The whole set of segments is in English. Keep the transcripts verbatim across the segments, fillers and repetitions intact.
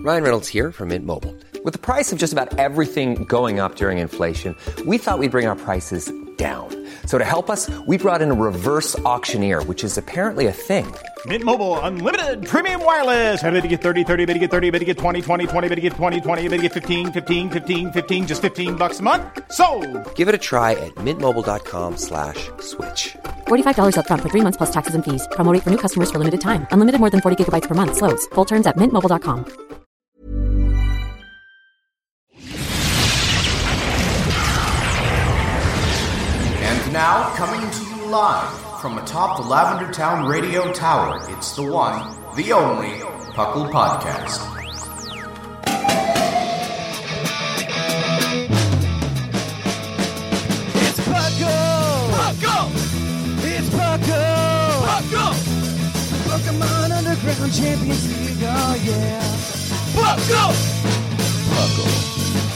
Ryan Reynolds here from Mint Mobile. With the price of just about everything going up during inflation, we thought we'd bring our prices down. So to help us, we brought in a reverse auctioneer, which is apparently a thing. Mint Mobile Unlimited Premium Wireless. How to get thirty, thirty, how to get thirty, how to get twenty, twenty, twenty, how to get twenty, twenty, how to get fifteen, fifteen, fifteen, fifteen, just fifteen bucks a month? Sold! Give it a try at mintmobile.com slash switch. forty-five dollars up front for three months plus taxes and fees. Promo rate for new customers for limited time. Unlimited more than forty gigabytes per month. Slows full terms at mint mobile dot com. And now, coming to you live from atop the Lavender Town Radio Tower, it's the one, the only, Puckle Podcast. It's Puckle! Puckle! It's Puckle! Puckle! Pokemon Underground Champions League, oh yeah! Puckle! Puckle.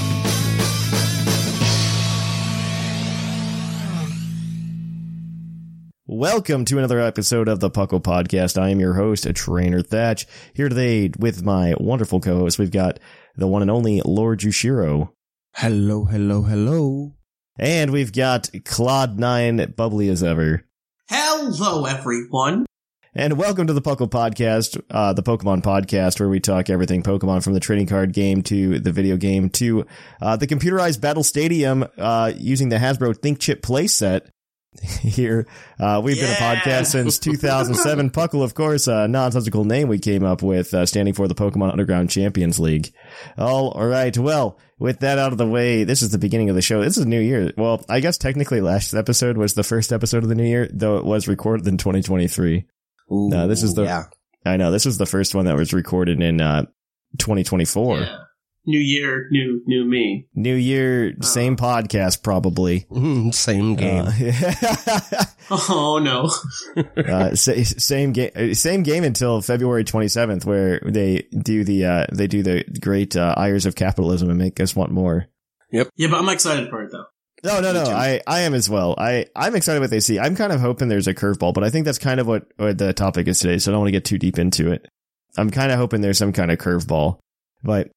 Welcome to another episode of the Puckle Podcast. I am your host, Trainer Thatch. Here today with my wonderful co-host, we've got the one and only Lord Jushiro. Hello, hello, hello. And we've got Claude nine, bubbly as ever. Hello, everyone. And welcome to the Puckle Podcast, uh, the Pokemon podcast, where we talk everything Pokemon from the trading card game to the video game to uh, the computerized Battle Stadium uh, using the Hasbro Think Chip playset. Here, uh, we've yeah. been a podcast since two thousand seven. Puckle, of course, a nonsensical name we came up with, uh, standing for the Pokemon Underground Champions League. All right. Well, with that out of the way, this is the beginning of the show. This is New Year. Well, I guess technically last episode was the first episode of the New Year, though it was recorded in twenty twenty-three. Ooh, no, this is the, yeah. I know, this is the first one that was recorded in, uh, twenty twenty-four. Yeah. New year, new, new me. New year, oh. Same podcast, probably. Mm, same game. Uh, yeah. Oh, no. uh, sa- same game, same game until February twenty-seventh, where they do the, uh, they do the great, uh, ires of capitalism and make us want more. Yep. Yeah, but I'm excited for it, though. No, no, no. I, I am as well. I, I'm excited what they see. I'm kind of hoping there's a curveball, but I think that's kind of what, what the topic is today, so I don't want to get too deep into it. I'm kind of hoping there's some kind of curveball, but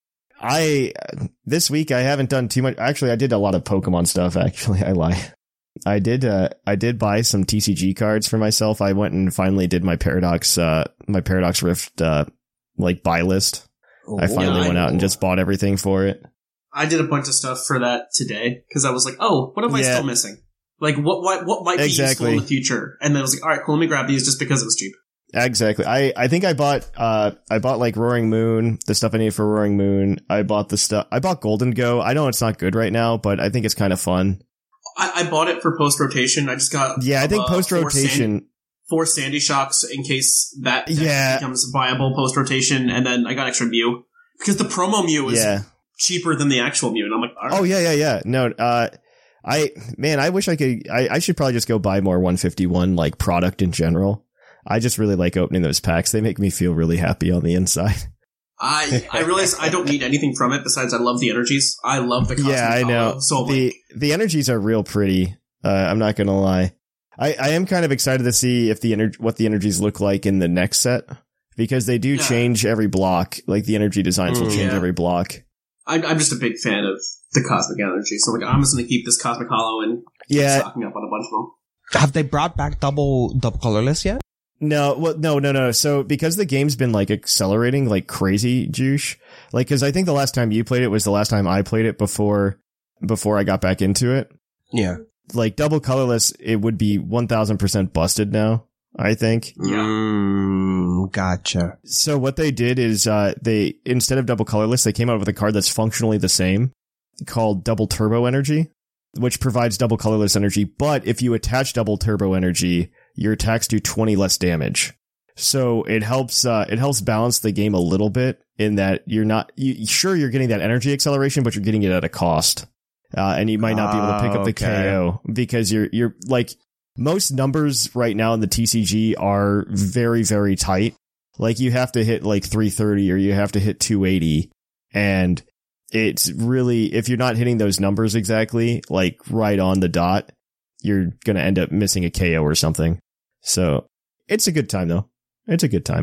I, this week I haven't done too much. Actually, I did a lot of Pokemon stuff. Actually, I lie. I did, uh, I did buy some T C G cards for myself. I went and finally did my Paradox, uh, my Paradox Rift, uh, like buy list. Oh, I finally yeah, went I out and just bought everything for it. I did a bunch of stuff for that today because I was like, oh, what am I yeah. still missing? Like, what, what, what might be exactly. useful in the future? And then I was like, all right, cool, let me grab these just because it was cheap. Exactly. I, I think I bought, uh, I bought like Roaring Moon, the stuff I need for Roaring Moon. I bought the stuff, I bought Golden Go. I know it's not good right now, but I think it's kind of fun. I, I bought it for post rotation. I just got, yeah, I think uh, post rotation, four Sandy Shocks in case that yeah. becomes viable post rotation. And then I got extra Mew because the promo Mew is yeah. cheaper than the actual Mew. And I'm like, all right. Oh, yeah, yeah, yeah. No, uh, I, man, I wish I could, I, I should probably just go buy more one fifty-one like product in general. I just really like opening those packs. They make me feel really happy on the inside. I I realize I don't need anything from it besides I love the energies. I love the cosmic yeah, I know. Hollow, so the like, the energies are real pretty. Uh, I'm not gonna lie. I, I am kind of excited to see if the ener- what the energies look like in the next set because they do yeah. change every block. Like the energy designs mm, will change yeah. every block. I'm I'm just a big fan of the cosmic energy, so like I'm just gonna keep this cosmic hollow and yeah. stocking up on a bunch of them. Have they brought back double double colorless yet? No, well, no, no, no. So because the game's been like accelerating like crazy, Juice, like, cause I think the last time you played it was the last time I played it before, before I got back into it. Yeah. Like double colorless, it would be one thousand percent busted now, I think. Yeah. Mm, gotcha. So what they did is, uh, they, instead of double colorless, they came out with a card that's functionally the same called double turbo energy, which provides double colorless energy. But if you attach double turbo energy, your attacks do twenty less damage. So it helps, uh, it helps balance the game a little bit in that you're not, you, sure, you're getting that energy acceleration, but you're getting it at a cost. Uh, and you might not be able to pick up the okay. K O because you're, you're like, most numbers right now in the T C G are very, very tight. Like you have to hit like three thirty or you have to hit two eighty. And it's really, if you're not hitting those numbers exactly, like right on the dot, you're going to end up missing a K O or something. So it's a good time though. It's a good time.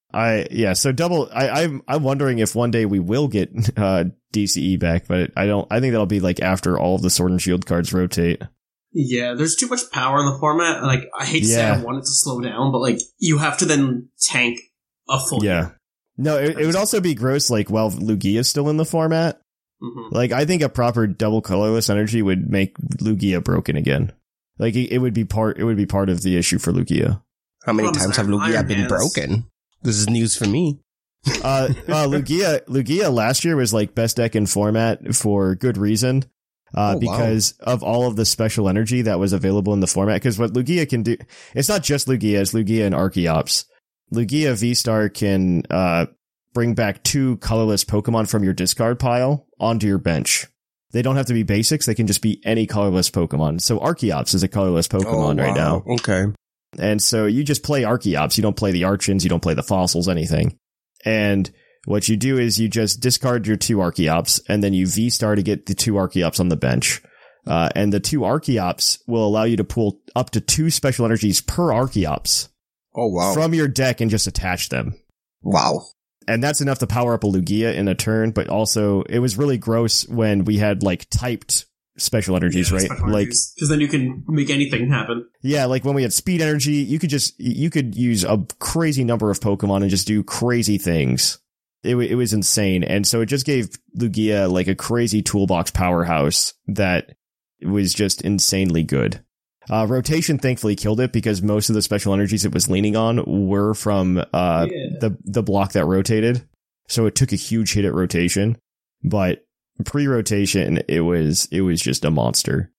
I yeah, so double. I, I'm I'm wondering if one day we will get uh, D C E back, but I don't. I think that'll be like after all of the Sword and Shield cards rotate. Yeah, there's too much power in the format. Like, I hate to say Yeah. I want it to slow down, but like you have to then tank a full. Yeah. year. No, it, it would also be gross. Like, while Lugia's still in the format, Mhm. like I think a proper double colorless energy would make Lugia broken again. Like it, it would be part. It would be part of the issue for Lugia. How many Problem is times have Iron- Lugia Iron been Hands. broken? This is news for me. Uh, uh Lugia, Lugia last year was like best deck in format for good reason. Uh, Oh, wow. because of all of the special energy that was available in the format. Because what Lugia can do, it's not just Lugia, it's Lugia and Archeops. Lugia V-Star can, uh, bring back two colorless Pokemon from your discard pile onto your bench. They don't have to be basics, they can just be any colorless Pokemon. So Archeops is a colorless Pokemon Oh, right now. wow. Okay. And so you just play Archeops. You don't play the Archons. You don't play the Fossils, anything. And what you do is you just discard your two Archeops and then you V-Star to get the two Archeops on the bench. Uh, and the two Archeops will allow you to pull up to two special energies per Archeops Oh, wow. from your deck and just attach them. wow. And that's enough to power up a Lugia in a turn, but also it was really gross when we had like typed special energies, right? Like, because then you can make anything happen. yeah, like when we had speed energy, you could just, you could use a crazy number of Pokemon and just do crazy things. It, w- it was insane. And so it just gave Lugia like a crazy toolbox powerhouse that was just insanely good. Uh, rotation thankfully killed it because most of the special energies it was leaning on were from, uh, Yeah. the, the block that rotated. So it took a huge hit at rotation, but pre-rotation, it was, it was just a monster.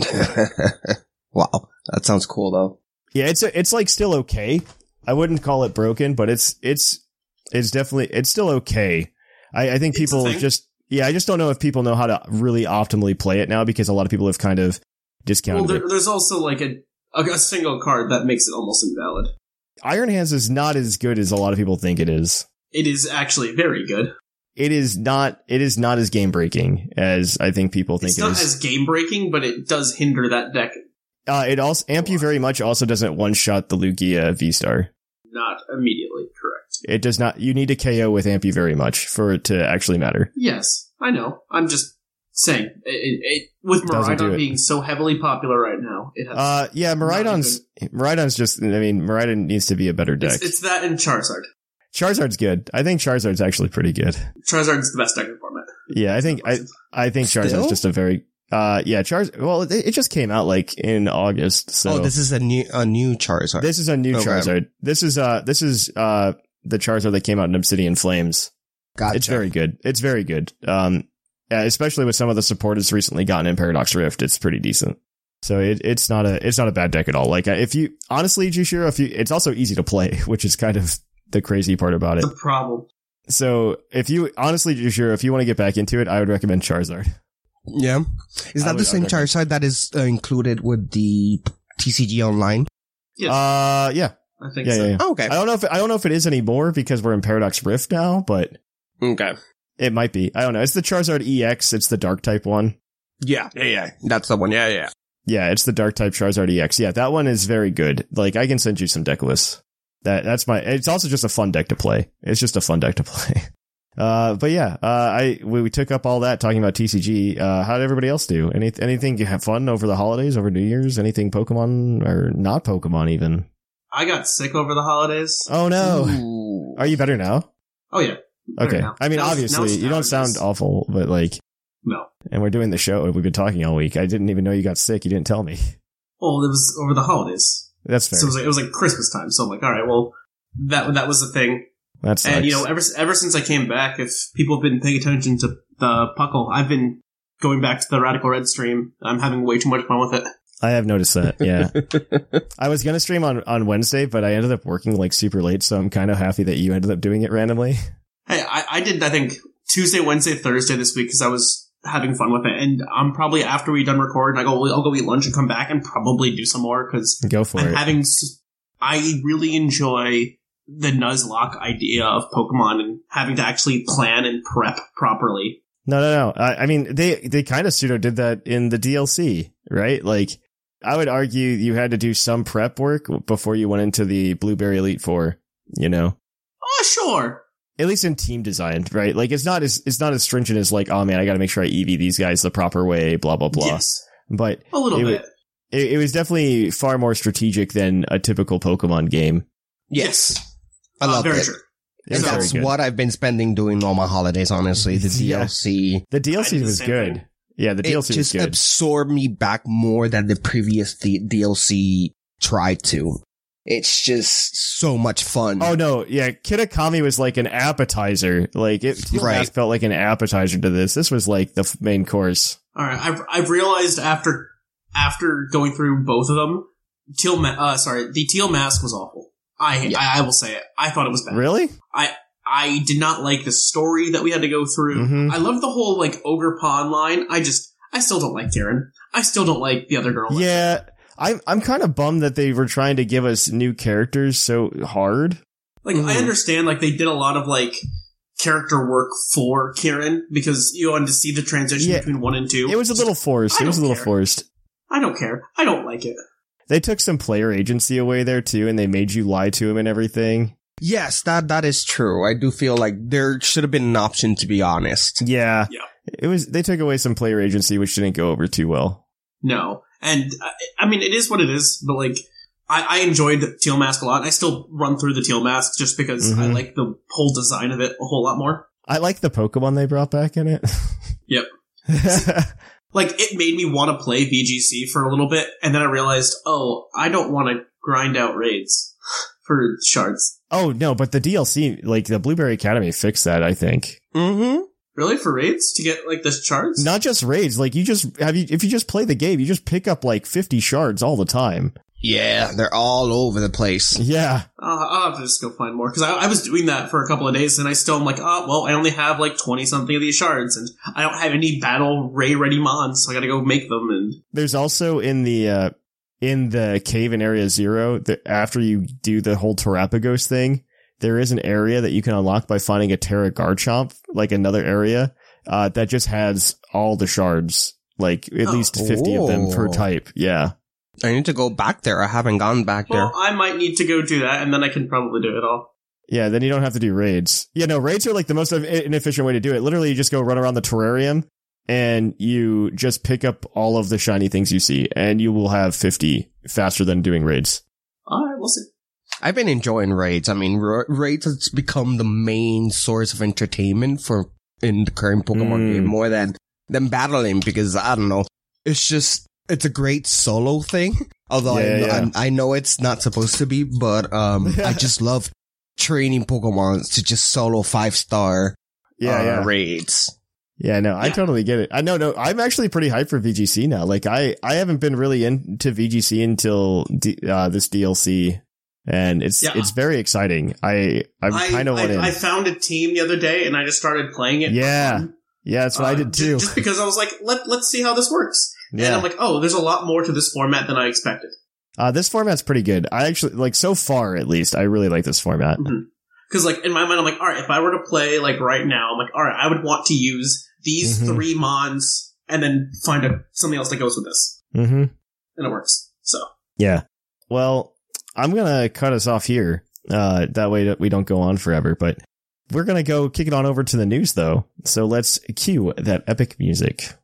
Wow. That sounds cool, though. Yeah, it's a, it's like still okay. I wouldn't call it broken, but it's it's it's definitely it's still okay. I, I think It's a people thing. just yeah, I just don't know if people know how to really optimally play it now because a lot of people have kind of Well, discounted there, it. there's also like a, a a single card that makes it almost invalid. Iron Hands is not as good as a lot of people think it is. It is actually very good. It is not it is not as game breaking as I think people think It's it not is. as game breaking, but it does hinder that deck. uh, it also Ampu very much also doesn't one shot the Lugia V-Star. Not immediately correct. It does not. You need to K O with Ampu very much for it to actually matter. Yes, I know. I'm just saying, it, it, it, with Doesn't do Miraidon it. being so heavily popular right now, it has. Uh, yeah, Miraidon's Miraidon's just. I mean, Miraidon needs to be a better deck. it's, it's that and Charizard. Charizard's good. I think Charizard's actually pretty good. Charizard's the best deck in format. Yeah, I think I I think Charizard's Still? just a very. Uh, yeah, Charz. Well, it, it just came out like in August. So Oh, this is a new a new Charizard. this is a new Okay. Charizard. This is uh this is uh the Charizard that came out in Obsidian Flames. Gotcha. It's very good. It's very good. Um, yeah, especially with some of the support it's recently gotten in Paradox Rift, it's pretty decent. So it, it's not a it's not a bad deck at all. Like uh, if you honestly, Jushiro, if you, it's also easy to play, which is kind of the crazy part about it. The problem. So if you honestly, Jushiro, if you want to get back into it, I would recommend Charizard. Yeah. Is I that would- the same I would recommend- Charizard that is uh, included with the T C G Online? Yes, Uh, yeah, I think yeah, so. yeah, yeah. Oh, okay. I don't know if I don't know if it is anymore because we're in Paradox Rift now, but Okay. it might be. I don't know. It's the Charizard E X. It's the Dark type one. Yeah. Yeah, yeah. That's the one. Yeah, yeah. Yeah, it's the Dark type Charizard E X. Yeah, that one is very good. Like, I can send you some deck lists. That that's my. It's also just a fun deck to play. It's just a fun deck to play. Uh, but yeah, uh, I we, we took up all that talking about T C G. Uh, how did everybody else do? Any anything you have fun over the holidays, over New Year's? Anything Pokemon or not Pokemon even? I got sick over the holidays. Oh no, Ooh. are you better now? Oh yeah. Better Okay, now. I mean Now it's- now obviously it's you don't sound allergies. awful, but like, No. and we're doing the show. We've been talking all week. I didn't even know you got sick. You didn't tell me. Well, it was over the holidays. That's fair. So it was like it was like Christmas time. So I'm like, all right, well, that that was the thing. That sucks. And you know, ever ever since I came back, if people have been paying attention to the Puckle, I've been going back to the Radical Red stream. I'm having way too much fun with it. I have noticed that, yeah. I was going to stream on, on Wednesday, but I ended up working like super late, so I'm kind of happy that you ended up doing it randomly. Hey, I, I did I think Tuesday, Wednesday, Thursday this week because I was having fun with it, and I'm probably after we done recording, I go I'll go eat lunch and come back and probably do some more because Go for I'm it. having s- I really enjoy the Nuzlocke idea of Pokemon and having to actually plan and prep properly. No, no, no. I, I mean, they, they kind of pseudo did that in the D L C, right? Like, I would argue you had to do some prep work before you went into the Blueberry Elite Four, you know? Oh, Uh, sure. At least in team design, right? Like, it's not as it's not as stringent as like, oh man, I got to make sure I E V these guys the proper way, blah blah blah. Yes. But a little it, bit. It, it was definitely far more strategic than a typical Pokemon game. Yes. Uh, I love very it. true. It's And very that's good. what I've been spending doing all my holidays, honestly. The D L C. The D L C I did the was same good. thing. Yeah, the D L It C was just good. absorbed me back more than the previous D- DLC tried to. It's just so much fun. Oh no, yeah, Kitakami was like an appetizer. Like it Right. right. felt like an appetizer to this. This was like the f- main course. All right, I've I've realized after after going through both of them, teal ma- uh sorry, the teal mask was awful. I, Yeah. I I will say it. I thought it was bad. Really? I I did not like the story that we had to go through. Mhm. I loved the whole like ogre pawn line. I just I still don't like Karen. I still don't like the other girl. Yeah, I'm I'm kind of bummed that they were trying to give us new characters so hard. Like I understand like they did a lot of like character work for Kieran because you wanted to see the transition Yeah. between one and two. It was a little forced. I It was a don't little care. forced. I don't care. I don't like it. They took some player agency away there too, and they made you lie to him and everything. Yes, that that is true. I do feel like there should have been an option, to be honest. Yeah, Yeah. It was. They took away some player agency, which didn't go over too well. No. And I, I mean it is what it is, but like I, I enjoyed Teal Mask a lot. And I still run through the Teal Mask just because I Mhm. like the whole design of it a whole lot more. I like the Pokemon they brought back in it. Yep. Like, it made me want to play V G C for a little bit, and then I realized, oh, I don't want to grind out raids for shards. Oh no, but the D L C, like the Blueberry Academy, fixed that. I think Mm-hmm. Really? For raids? To get, like, the shards? not just raids. Like you just have you if you just play the game, you just pick up like fifty shards all the time. Yeah, they're all over the place. Yeah, Uh, I'll have to just go find more, because I, I was doing that for a couple of days, and I still am like, oh, well, I only have, like, twenty-something of these shards, and I don't have any battle raid-ready mons, so I gotta go make them, and... there's also in the uh in the cave in Area Zero that after you do the whole Terrapagos thing, there is an area that you can unlock by finding a Terra Garchomp, like another area uh that just has all the shards, like at Oh. least fifty of them per Oh. type. Yeah. I need to go back there. I haven't gone back there. Well, I might need to go do that, and then I can probably do it all. Yeah, then you don't have to do raids. Yeah, no, raids are like the most inefficient way to do it. Literally, you just go run around the terrarium and you just pick up all of the shiny things you see, and you will have fifty faster than doing raids. Alright, we'll see. I've been enjoying raids. I mean, ra- raids has become the main source of entertainment for in the current Pokemon Mm. game more than than battling, because I don't know. It's just it's a great solo thing. Although Yeah, I, know, yeah. I'm- I know it's not supposed to be, but um, I just love training Pokemon to just solo five star Yeah, uh, yeah. raids. Yeah, no, I Yeah. totally get it. I know, no, I'm actually pretty hyped for V G C now. Like, I, I haven't been really into V G C until D, uh, this D L C, and it's Yeah. it's very exciting. I I'm I, kind of went in. I, I found a team the other day, and I just started playing it. for Yeah. fun. yeah, that's what I Uh, did ju- too. Just because I was like, let, let's see how this works. And Yeah, I'm like, oh, there's a lot more to this format than I expected. uh, this format's pretty good. I actually like so far, at least, I really like this format. Because, like, in my mind, I'm like, all right, if I were to play, like, right now, I'm like, all right, I would want to use these Mhm. three mons and then find a, something else that goes with this. Mm-hmm. And it works. So, Yeah. Well, I'm gonna cut us off here. Uh, that way that we don't go on forever. But we're gonna go kick it on over to the news, though. So let's cue that epic music.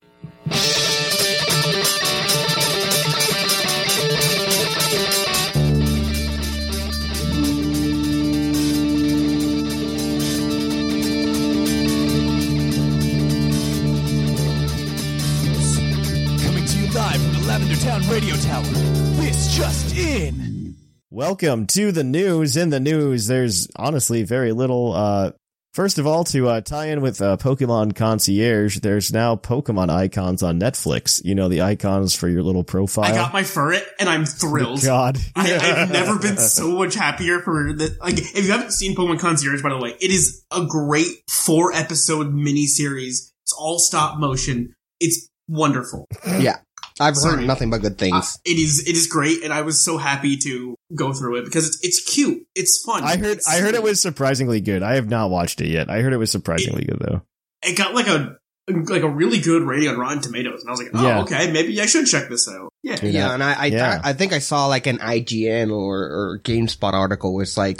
Coming to you live from the Lavender Town Radio Tower. This just in. Welcome to the news. In the news, there's honestly very little. Uh, first of all, to uh, tie in with uh, Pokemon Concierge, there's now Pokemon icons on Netflix. You know, the icons for your little profile. I got my Furret, and I'm thrilled. God. I, I've never been so much happier for the, like, if you haven't seen Pokemon Concierge, by the way, it is a great four episode miniseries. It's all stop motion. It's wonderful. Yeah, I've Sorry. heard nothing but good Uh, things. it is, it is great, and I was so happy to go through it because it's, it's cute. It's fun. I heard. It's I heard it sweet. was surprisingly good. I have not watched it yet. I heard it was surprisingly good though. It got like a, like a really good rating on Rotten Tomatoes, and I was like, oh, Yeah. okay, maybe I should check this out. Yeah. Dude, Yeah, that- and I I, yeah. I I think I saw like an I G N or, or GameSpot article where it's like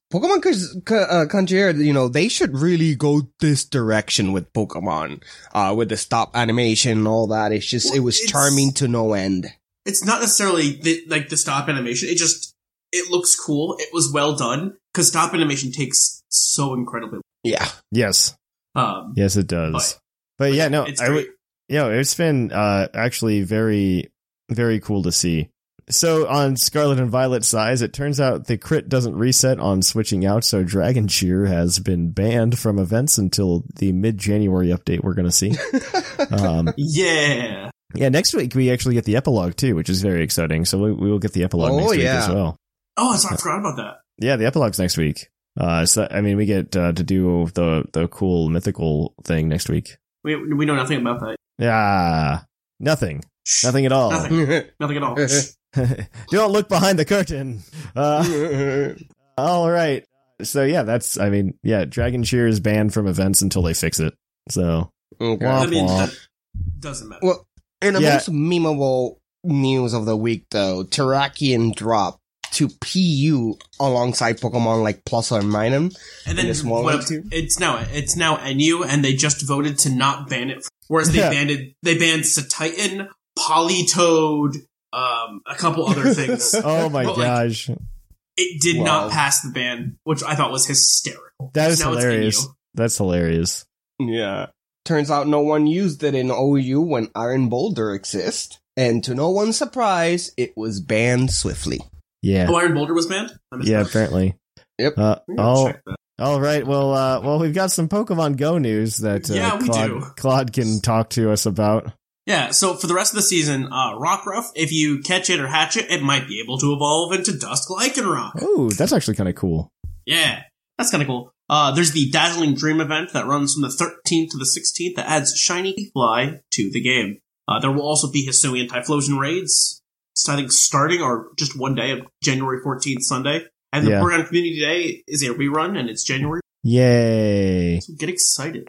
Pokemon uh, Concierge, you know, they should really go this direction with Pokemon, uh, with the stop animation and all that. It's just, well, it was charming to no end. It's not necessarily the, like the stop animation. It just, it looks cool. It was well done because stop animation takes so incredibly. Yeah. Yes. Um, yes, it does. But, but yeah, no, it's I would, yeah, it's been, uh, actually very, very cool to see. So on Scarlet and Violet size, it turns out the crit doesn't reset on switching out, so Dragon Cheer has been banned from events until the mid-January update we're going to see. um, yeah. Yeah, next week we actually get the epilogue too, which is very exciting. So we, we will get the epilogue oh, next week yeah. as well. Oh, sorry, I forgot about that. Yeah, the epilogue's next week. Uh, so I mean, we get uh, to do the the cool mythical thing next week. We we know nothing about that. Yeah, nothing, Shh. nothing at all. Nothing, nothing at all. Don't look behind the curtain. Uh, all right. So yeah, that's. I mean, yeah, Dragon Cheer is banned from events until they fix it. So okay. womp, I mean, womp. that doesn't matter. Well, in the Yeah. most memeable news of the week, though, Terrakion dropped to P U alongside Pokemon like Plus or Minun. And then in a small what, one too. it's now it's now N U, and they just voted to not ban it. Whereas they Yeah. banned they banned Satitan, Politoed, um, a couple other things. Oh my But, like, gosh, it did Wow. not pass the ban, which I thought was hysterical. that is Now it's hilarious. N U. That's hilarious. Yeah. Turns out no one used it in O U when Iron Boulder exists. And to no one's surprise, it was banned swiftly. Yeah, Oh, Iron Boulder was banned? I missed yeah. that. Apparently. Yep. Uh, We gotta oh, check that. all right. Well, uh, well, we've got some Pokemon Go news that uh, Yeah, we Claude, do. Claude can talk to us about. Yeah, so for the rest of the season, uh, Rockruff, if you catch it or hatch it, it might be able to evolve into Dusk Lycanroc. Oh, that's actually kind of cool. Yeah, that's kind of cool. Uh, there's the Dazzling Dream event that runs from the thirteenth to the sixteenth that adds Shiny Fly to the game. Uh, there will also be Hisuian Typhlosion raids, so I think starting or just one day of January fourteenth, Sunday. And the Yeah. Porygon Community Day is a rerun, and it's January. Yay. So get excited.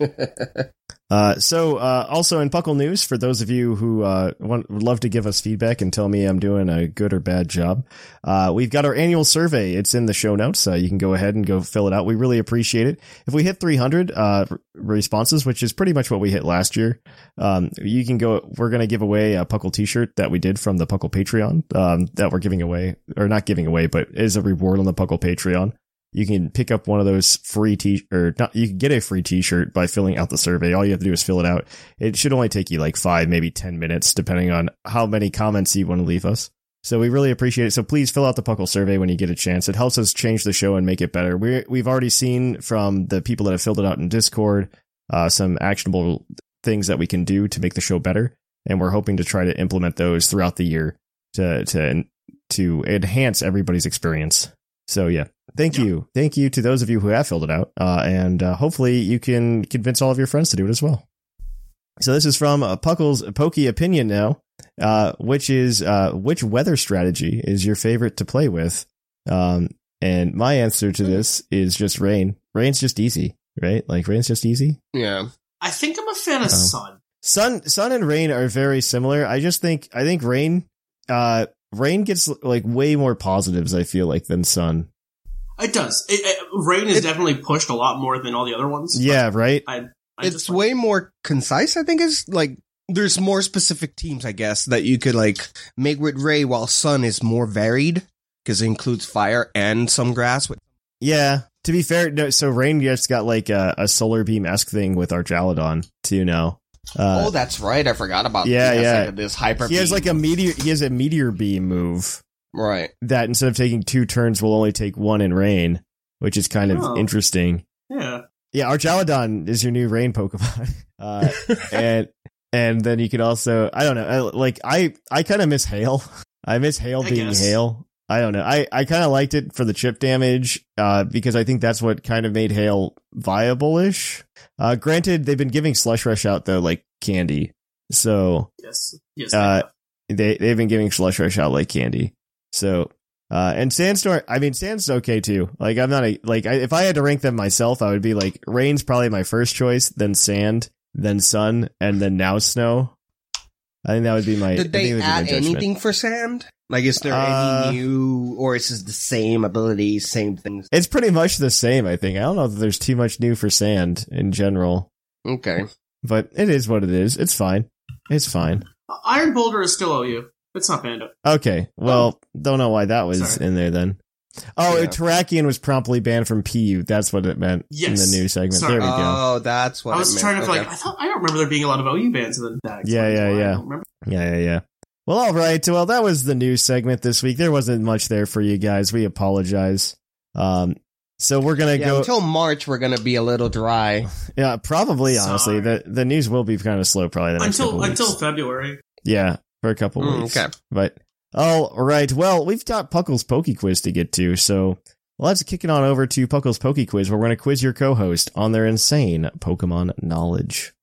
Uh, so, uh, also in Puckle News, for those of you who, uh, want, would love to give us feedback and tell me I'm doing a good or bad job, uh, we've got our annual survey. It's in the show notes. Uh, you can go ahead and go fill it out. We really appreciate it. If we hit three hundred, uh, responses, which is pretty much what we hit last year, um, you can go, we're going to give away a Puckle t-shirt that we did from the Puckle Patreon, um, that we're giving away, or not giving away, but is a reward on the Puckle Patreon. You can pick up one of those free t or not. You can get a free t-shirt by filling out the survey. All you have to do is fill it out. It should only take you like five, maybe ten minutes, depending on how many comments you want to leave us. So we really appreciate it. So please fill out the Puckle survey when you get a chance. It helps us change the show and make it better. We we've already seen from the people that have filled it out in Discord, uh, some actionable things that we can do to make the show better, and we're hoping to try to implement those throughout the year to to to enhance everybody's experience. So yeah. Thank Yeah. you. Thank you to those of you who have filled it out. Uh, and uh, hopefully you can convince all of your friends to do it as well. So this is from uh, Puckle's Pokey Opinion now, uh, which is uh, which weather strategy is your favorite to play with? Um, and my answer to this is just rain. Rain's just easy, right? Like rain's just easy. Yeah. I think I'm a fan of Um, Sun. Sun, sun and rain are very similar. I just think, I think rain, uh, rain gets like way more positives, I feel like, than sun. It does. It, it, rain is It- definitely pushed a lot more than all the other ones. Yeah, right? I, I It's just way more concise, I think. Is like there's more specific teams, I guess, that you could like make with Ray, while Sun is more varied because it includes fire and some grass. With Yeah. To be fair, no, so rain just got like a, a solar beam-esque thing with Archaludon too now. Uh, oh, that's right. I forgot about. yeah, he has, yeah. like, this hyper. he has beam. like a meteor, he has a meteor beam move right. that instead of taking two turns will only take one in rain, which is kind of Oh. interesting. yeah. Yeah, Archaludon is your new rain Pokemon. Uh, and and then you can also, I don't know, I, like I I kind of miss Hail. I miss Hail I being guess. Hail. I don't know. I, I kind of liked it for the chip damage, uh, because I think that's what kind of made Hail viable-ish. Uh, granted, they've been giving Slush Rush out though, like candy. So, Yes. Yes. uh, they, they've been giving Slush Rush out like candy. So, uh, and Sandstorm, I mean, Sand's okay too. Like, I'm not a, like, I, if I had to rank them myself, I would be like, Rain's probably my first choice, then Sand, then Sun, and then now Snow. I think that would be my, Did I think they that would be my add judgment. anything for Sand? Like, is there Uh, any new, or is it the same abilities, same things? It's pretty much the same, I think. I don't know if there's too much new for Sand in general, Okay. but it is what it is. It's fine. It's fine. Iron Boulder is still O U. It's not Bandit. Okay, well, don't know why that was Sorry. in there then. Oh, Yeah. Terrakion was promptly banned from P U. That's what it meant Yes. in the new segment. Sorry. There we go. Oh, that's what I was it meant. trying to Okay. like. I thought I don't remember there being a lot of O U bands in the deck. Yeah, yeah, I yeah. don't remember. Yeah, yeah, yeah. Well, all right. Well, that was the news segment this week. There wasn't much there for you guys. We apologize. Um, so we're gonna Yeah, go. until March, we're gonna be a little dry. yeah, probably. Sorry. Honestly, the the news will be kind of slow. Probably the next Until couple until weeks. February. Yeah, for a couple Mm, weeks. okay. But all right. Well, we've got Puckle's Poke Quiz to get to, so let's kick it on over to Puckle's Poke Quiz, where we're going to quiz your co-host on their insane Pokemon knowledge.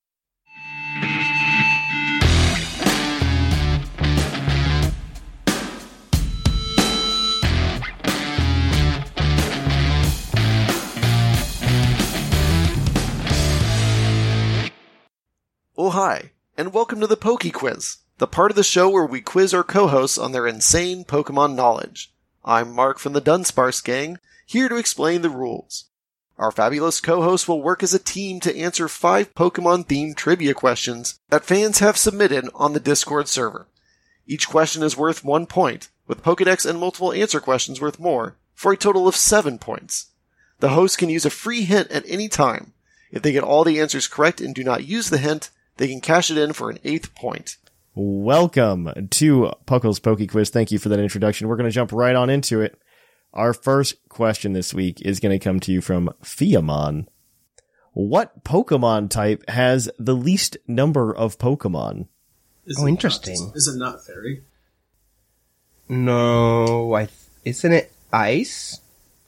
Oh, hi, and welcome to the Poke Quiz, the part of the show where we quiz our co-hosts on their insane Pokemon knowledge. I'm Mark from the Dunsparce Gang, here to explain the rules. Our fabulous co-hosts will work as a team to answer five Pokemon-themed trivia questions that fans have submitted on the Discord server. Each question is worth one point, with Pokedex and multiple answer questions worth more, for a total of seven points. The host can use a free hint at any time. If they get all the answers correct and do not use the hint, they can cash it in for an eighth point. Welcome to Puckle's Poke Quiz. Thank you for that introduction. We're going to jump right on into it. Our first question this week is going to come to you from Fiamon. What Pokemon type has the least number of Pokemon? Is Oh, it interesting. Not, is it not Fairy? No, I th- isn't it ice?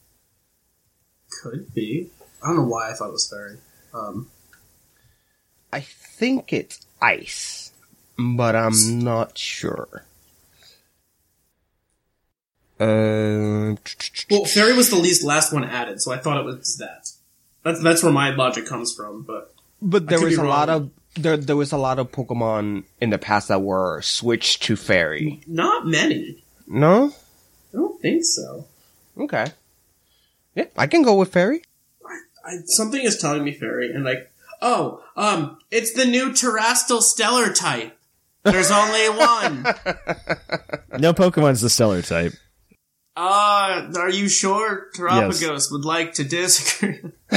Could be. I don't know why I thought it was Fairy. Um, I think it's ice, but I'm not sure. Uh, well, Fairy was the least last one added, so I thought it was that. That's that's where my logic comes from. But but there I could was be a lot wrong. of there. There was a lot of Pokemon in the past that were switched to fairy. not many. No, I don't think so. okay. Yeah, I can go with fairy. I, something is telling me Fairy, and like, oh, um, it's the new Terrastal Stellar type. There's only one. No Pokemon's the Stellar type. Uh, are you sure Terrapagos would like to disagree?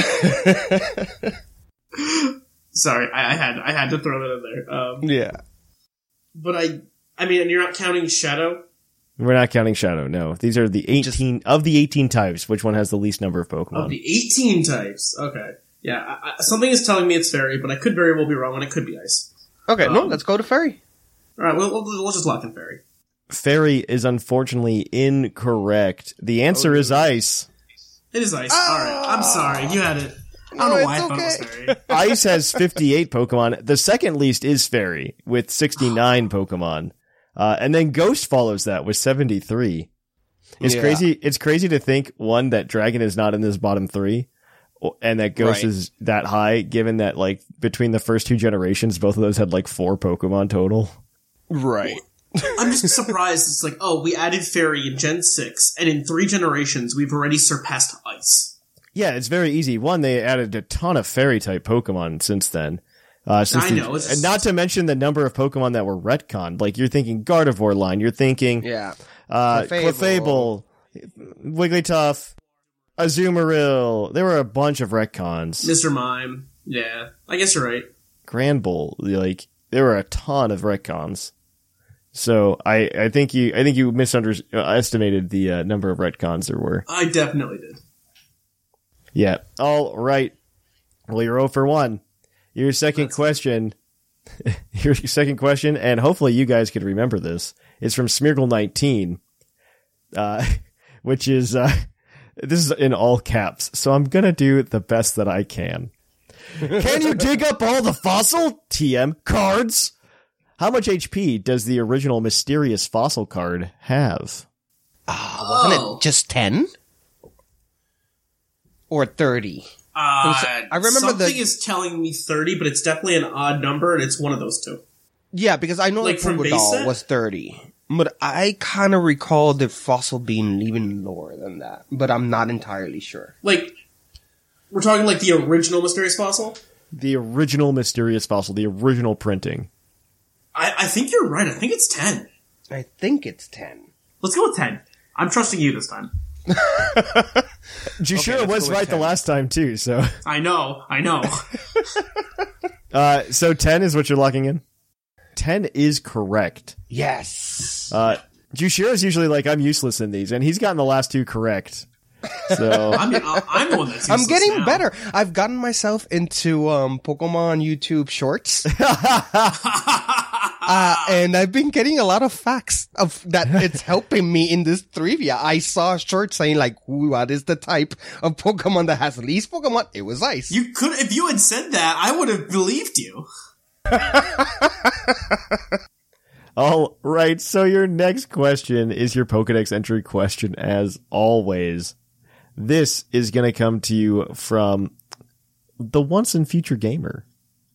Sorry, I, I had I had to throw that in there. Um, Yeah. but I, I mean, and you're not counting Shadow. We're not counting Shadow, no. These are the eighteen, of the eighteen types, which one has the least number of Pokemon? Of the eighteen types. Okay. Yeah, I, I, something is telling me it's Fairy, but I could very well be wrong, and it could be Ice. Okay, no, Um, let's go to fairy. Alright, we'll, we'll, we'll just lock in Fairy. Fairy is unfortunately incorrect. The answer is Ice. It is Ice. Alright, I'm sorry. You had it. I don't No, know why I it's thought it was okay. Fairy. Ice has fifty-eight Pokemon. The second least is Fairy, with sixty-nine Pokemon. Uh, and then Ghost follows that with seventy-three. It's Yeah. crazy. It's crazy to think, one, that Dragon is not in this bottom three, o- and that Ghost Right. is that high, given that, like, between the first two generations, both of those had, like, four Pokemon total. Right. I'm just surprised. It's like, oh, we added Fairy in Gen six, and in three generations, we've already surpassed Ice. Yeah, it's very easy. One, they added a ton of Fairy-type Pokemon since then. Uh, since I the- know, it's- and not to mention the number of Pokemon that were retconned. Like, you're thinking Gardevoir line, you're thinking Yeah. uh, Clefable. Clefable, Wigglytuff, Azumarill. There were a bunch of retcons. Mister Mime. Yeah, I guess you're right. Granbull, like, there were a ton of retcons. So I, I think you, I think you misunderestimated the uh, number of retcons there were. I definitely did. Yeah. All right. Well, you're zero for one. Your second That's- question, your second question, and hopefully you guys could remember this, is from Smeargle nineteen, uh, which is, uh, this is in all caps, so I'm gonna do the best that I can. Can you dig up all the fossil T M cards? How much H P does the original Mysterious Fossil card have? Uh, wasn't Oh. it just ten? Or thirty? Uh, I remember something the- is telling me thirty, but it's definitely an odd number, and it's one of those two. Yeah, because I know Like like from base Pokédoll set? was thirty. But I kind of recall the fossil being even lower than that, but I'm not entirely sure. Like, we're talking like the original Mysterious Fossil? The original Mysterious Fossil, the original printing. I, I think you're right. I think it's ten. I think it's ten. Let's go with ten. I'm trusting you this time. Jushiro Okay, was right the last time, too, so... I know, I know. uh, so ten is what you're locking in? ten is correct. Yes. Uh, Jushiro's usually like, I'm useless in these, and he's gotten the last two correct. So I'm, I'm the one that's I'm useless getting now. better. I've gotten myself into um, Pokemon YouTube Shorts. Uh, and I've been getting a lot of facts of that it's helping me in this trivia. I saw a short saying like, what is the type of Pokemon that has least Pokemon? It was ice. You could, if you had said that, I would have believed you. all right, so your next question is your Pokedex entry question as always. This is going to come to you from the once and future gamer.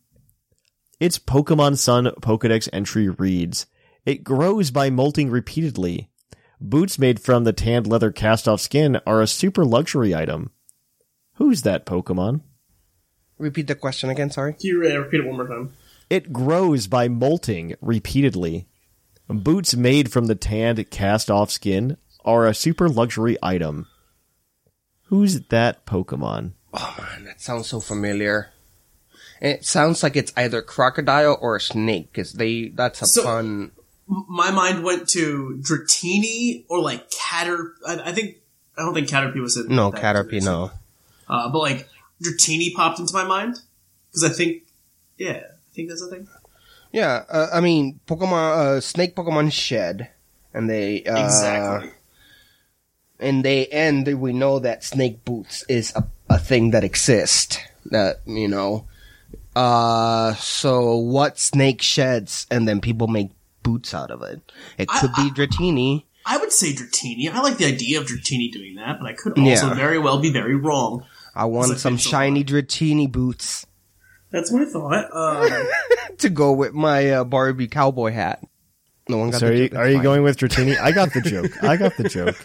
Its Pokemon Sun Pokedex entry reads, it grows by molting repeatedly. Boots made from the tanned leather cast-off skin are a super luxury item. Who's that Pokemon? Repeat the question again, sorry. Can you uh, repeat it one more time? It grows by molting repeatedly. Boots made from the tanned cast-off skin are a super luxury item. Who's that Pokemon? Oh man, that sounds so familiar. It sounds like it's either crocodile or a snake, because they, that's a So- pun. My mind went to Dratini or like Cater. I, I think I don't think Caterpie was in. No, that Caterpie, series. no. Uh, but like Dratini popped into my mind because I think, yeah, I think that's the thing. Yeah, uh, I mean, Pokemon, uh, snake Pokemon shed, and they, uh, Exactly. and they end, we know that snake boots is a, a thing that exists, that, you know, uh, so what snake sheds, and then people make boots out of it. It could I- be Dratini. I would say Dratini. I like the idea of Dratini doing that, but I could also Yeah. very well be very wrong. I want It's some like- shiny Dratini boots That's my thought. Um, to go with my uh, Barbie cowboy hat. No one got So the are you, joke, are it's you fine. going with Dratini? I got the joke. I got the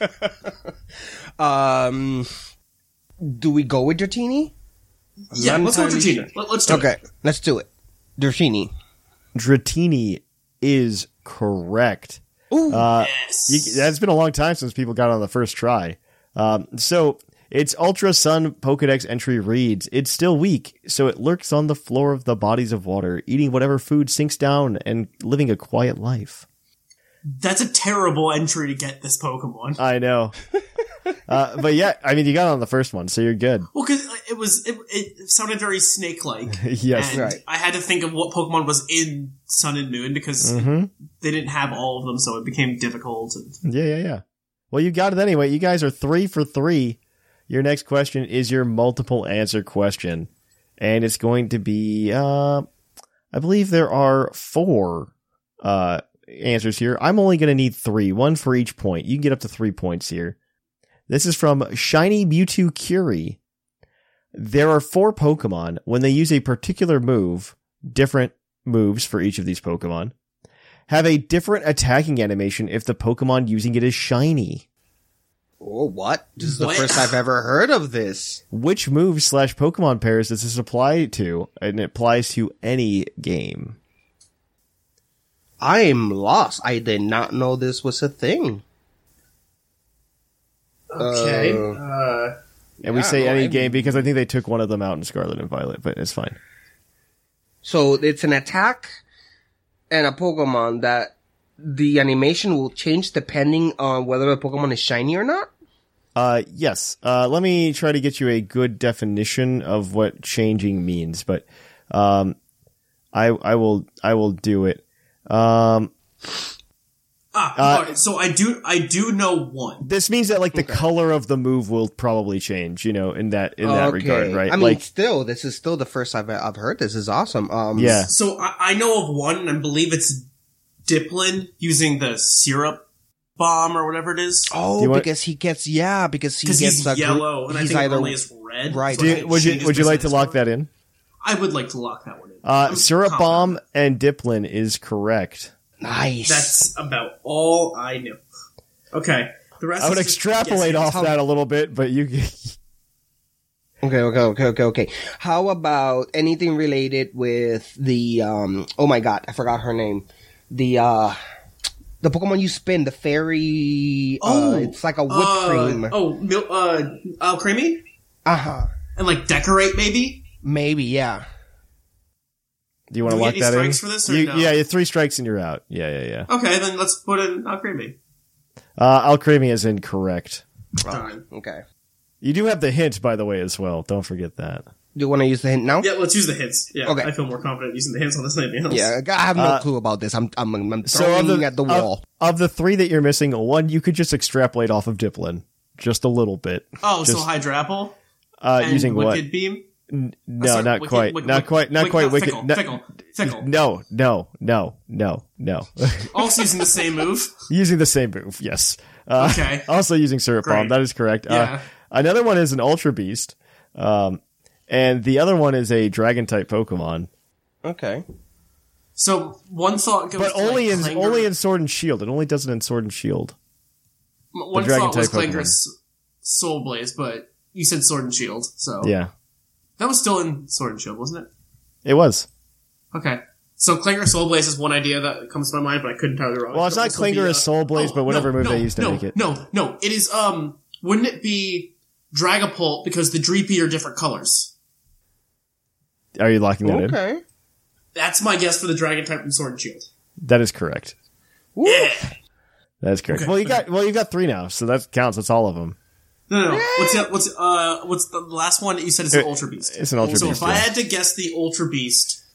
joke. Um, do we go with Dratini? I'm yeah, not let's go with entirely Dratini. sure. Let, let's do Okay, it. let's do it. Dratini. Dratini is correct. Ooh, Uh, Yes. you, that's been a long time since people got on the first try. Um, so its Ultra Sun Pokedex entry reads, it's still weak, so it lurks on the floor of the bodies of water, eating whatever food sinks down and living a quiet life. That's a terrible entry to get this Pokemon. I know. uh, but yeah, I mean, you got on the first one, so you're good. Well, because it was it, it sounded very snake-like. Yes. and right. I had to think of what Pokemon was in Sun and Moon because Mm-hmm. they didn't have all of them, so it became difficult. Yeah, yeah, yeah. Well, you got it anyway. You guys are three for three. Your next question is your multiple answer question. And it's going to be, uh, I believe there are four uh, answers here. I'm only going to need three, one for each point. You can get up to three points here. This is from Shiny Mewtwo Curie. There are four Pokemon. When they use a particular move, different moves for each of these Pokemon, have a different attacking animation if the Pokemon using it is shiny. oh, what? This is the What? first I've ever heard of this. Which move slash Pokemon pairs does this apply to? And it applies to any game. I am lost. I did not know this was a thing. Okay. Uh, Uh, And we Yeah, say no, any I- game because I think they took one of them out in Scarlet and Violet, but it's fine. So it's an attack and a Pokemon that the animation will change depending on whether the Pokemon is shiny or not? Uh, yes. Uh, let me try to get you a good definition of what changing means, but, um, I, I will, I will do it. Um, ah, Uh, alright, so I do I do know one. this means that like the color of the move will probably change, you know, in that, in that regard, right? I mean, like, still, this is still the first I've I've heard. This is awesome. Um, yeah. So I, I know of one, and I believe it's Diplin using the syrup bomb or whatever it is. Oh, you want- because he gets yeah, because he Because gets he's a gr- yellow, and I he's think either Early is red. right. so Do it you, would you, changes would you like to percentage lock score. that in? I would like to lock that one in. Uh, I'm Syrup confident. Bomb and Diplin is correct. Nice. That's about all I knew. Okay. The rest I would is just extrapolate guessing. off How- that a little bit, but you. Okay, okay, okay, okay, okay. How about anything related with the, um, oh my god, I forgot her name. The, uh, the Pokemon you spin, the fairy, Oh, uh, it's like a whipped uh, cream. Oh, mil- uh, Alcremie? Uh-huh. And like decorate, maybe? Maybe, yeah. Do you want Do to we lock get that any in? strikes for this, or You- no? Yeah, you're three strikes and you're out. Yeah, yeah, yeah. Okay, then let's put in Alcremie. Uh, Alcremie is incorrect. Darn. Okay. You do have the hint, by the way, as well. Don't forget that. Do you want to use the hint now? Yeah, let's use the hints. Yeah, Okay. I feel more confident using the hints on this than anything else. Yeah, I have no Uh, clue about this. I'm, I'm, I'm So throwing of the, at the of- wall. Of, the three that you're missing, one you could just extrapolate off of Diplin. Just a little bit. Oh, so Just- Hydrapple? Uh, and using what? Wicked Beam? N- Uh, No, sorry, not Wicked- quite. Wicked- not quite. Not Wicked- quite. no, Wicked. Fickle, no, Fickle, Fickle. no, no, no, no, no. Also using the same move? Using the same move, yes. Uh, Okay. Also using Syrup Bomb, Great. that is correct. Yeah. Uh, another one is an Ultra Beast. Um, and the other one is a Dragon-type Pokemon. Okay. So, one thought goes But to, only like, in Clanger- only in Sword and Shield. It only does it in Sword and Shield. One Dragon thought was type Clanger's Soul Blaze, but you said Sword and Shield, so... Yeah. That was still in Sword and Shield, wasn't it? It was. Okay. So Clanger Soul Blaze is one idea that comes to my mind, but I couldn't entirely wrong. Well, it's It could not also Clanger be, as Soul Blaze, but whatever no, move no, they used to no, make it. No, no, it is, um, wouldn't it be Dragapult because the Dreepy are different colors? Are you locking that in? Okay. That's my guess for the Dragon type from Sword and Shield. That is correct. Yeah. That is correct. Okay. Well, you got well, you got three now, so that counts. That's all of them. No, no, no. What's the, what's, uh, what's the last one that you said is an It- Ultra Beast? it's an Ultra so Beast, if I yeah. had to guess the Ultra Beast,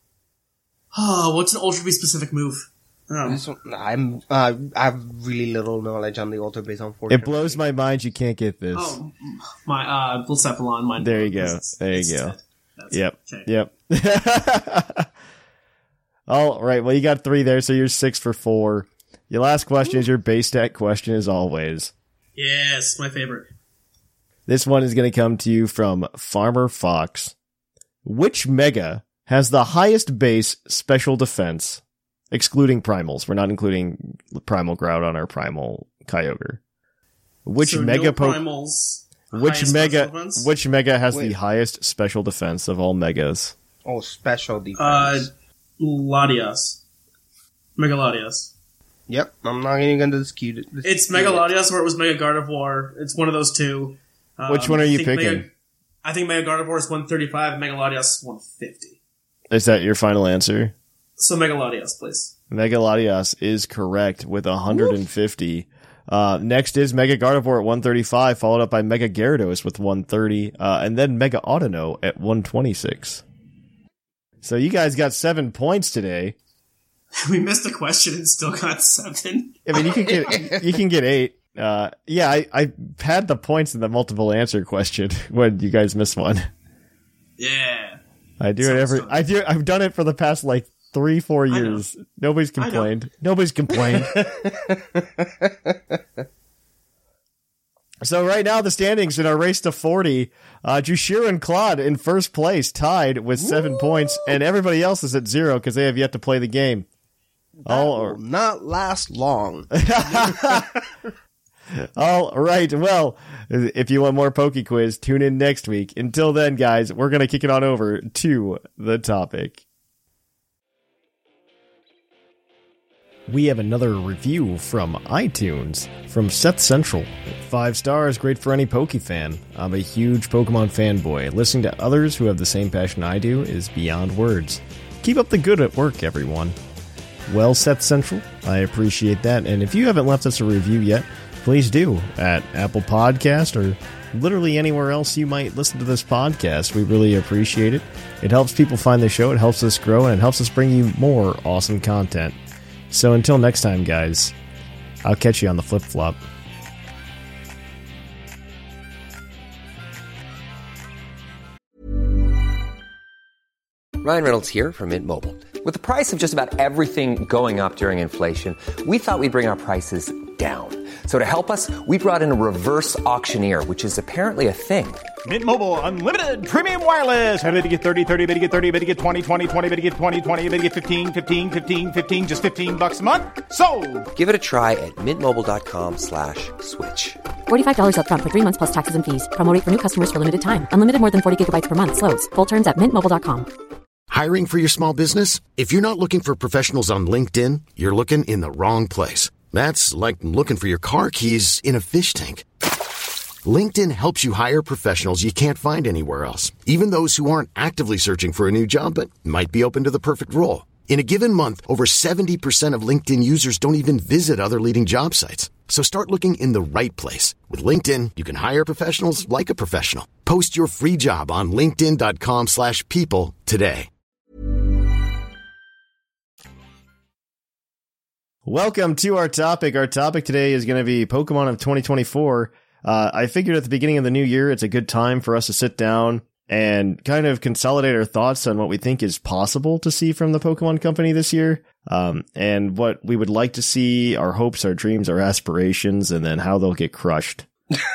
oh, what's an Ultra Beast specific move? Oh. This one, I'm, uh, I have really little knowledge on the Ultra Base, unfortunately. It blows my mind you can't get this. Oh, my, uh, Blacephalon, mine. There you go. It's- There you it's go. dead. That's Yep. Okay. Yep. All right. Well, you got three there, so you're six for four. Your last question is your base stat question, as always. Yes, my favorite. This one is going to come to you from Farmer Fox. Which Mega has the highest base special defense, excluding primals? We're not including Primal Groudon or Primal Kyogre. Which So Mega no po- primals, Which highest Mega? special defense? Which Mega has Wait. the highest special defense of all Megas? Oh, special defense. Uh, Latias. Megalatias. Yep, I'm not even going to dispute it. It's Megalatias or it was Mega Gardevoir. It's one of those two. Um, Which one are I you think picking? Mega, I think Mega Gardevoir is one thirty-five, Megalatias is one fifty. Is that your final answer? So Megalatias, please. Mega Latias is correct with one hundred fifty. Uh, next is Mega Gardevoir at one thirty-five, followed up by Mega Gyarados with one thirty, uh, and then Mega Audino at one twenty-six. So you guys got seven points today. We missed a question and still got seven. I mean, you can get you can get eight. Uh, yeah, I, I had the points in the multiple answer question when you guys missed one. Yeah. I do it every. I do. I've done it for the past like three, four know. years. Nobody's I know. complained. Nobody's complained. So right now the standings in our race to forty, uh, Jushiro and Claude in first place, tied with seven points, and everybody else is at zero because they have yet to play the game. All will not last long. All right. Well, if you want more Poke Quiz, tune in next week. Until then, guys, we're going to kick it on over to the topic. We have another review from iTunes from Seth Central. Five stars, great for any Poke fan. I'm a huge Pokemon fanboy. Listening to others who have the same passion I do is beyond words. Keep up the good at work, everyone. Well, Seth Central, I appreciate that. And if you haven't left us a review yet, please do at Apple Podcast or literally anywhere else you might listen to this podcast. We really appreciate it. It helps people find the show, it helps us grow, and it helps us bring you more awesome content. So until next time, guys, I'll catch you on the flip-flop. Ryan Reynolds here from Mint Mobile. With the price of just about everything going up during inflation, we thought we'd bring our prices down. So to help us, we brought in a reverse auctioneer, which is apparently a thing. Mint Mobile Unlimited Premium Wireless. How to get thirty, thirty, how to get thirty, how to get twenty, twenty, twenty, how to get twenty, twenty, how to get fifteen, fifteen, fifteen, fifteen, just fifteen bucks a month? Sold! Give it a try at mintmobile.com slash switch. forty-five dollars up front for three months plus taxes and fees. Promo rate for new customers for limited time. Unlimited more than forty gigabytes per month slows. Full terms at mint mobile dot com. Hiring for your small business? If you're not looking for professionals on LinkedIn, you're looking in the wrong place. That's like looking for your car keys in a fish tank. LinkedIn helps you hire professionals you can't find anywhere else, even those who aren't actively searching for a new job but might be open to the perfect role. In a given month, over seventy percent of LinkedIn users don't even visit other leading job sites. So start looking in the right place. With LinkedIn, you can hire professionals like a professional. Post your free job on linkedin.com slash people today. Welcome to our topic. Our topic today is going to be Pokemon of twenty twenty-four. Uh, I figured at the beginning of the new year, it's a good time for us to sit down and kind of consolidate our thoughts on what we think is possible to see from the Pokemon Company this year, um, and what we would like to see, our hopes, our dreams, our aspirations, and then how they'll get crushed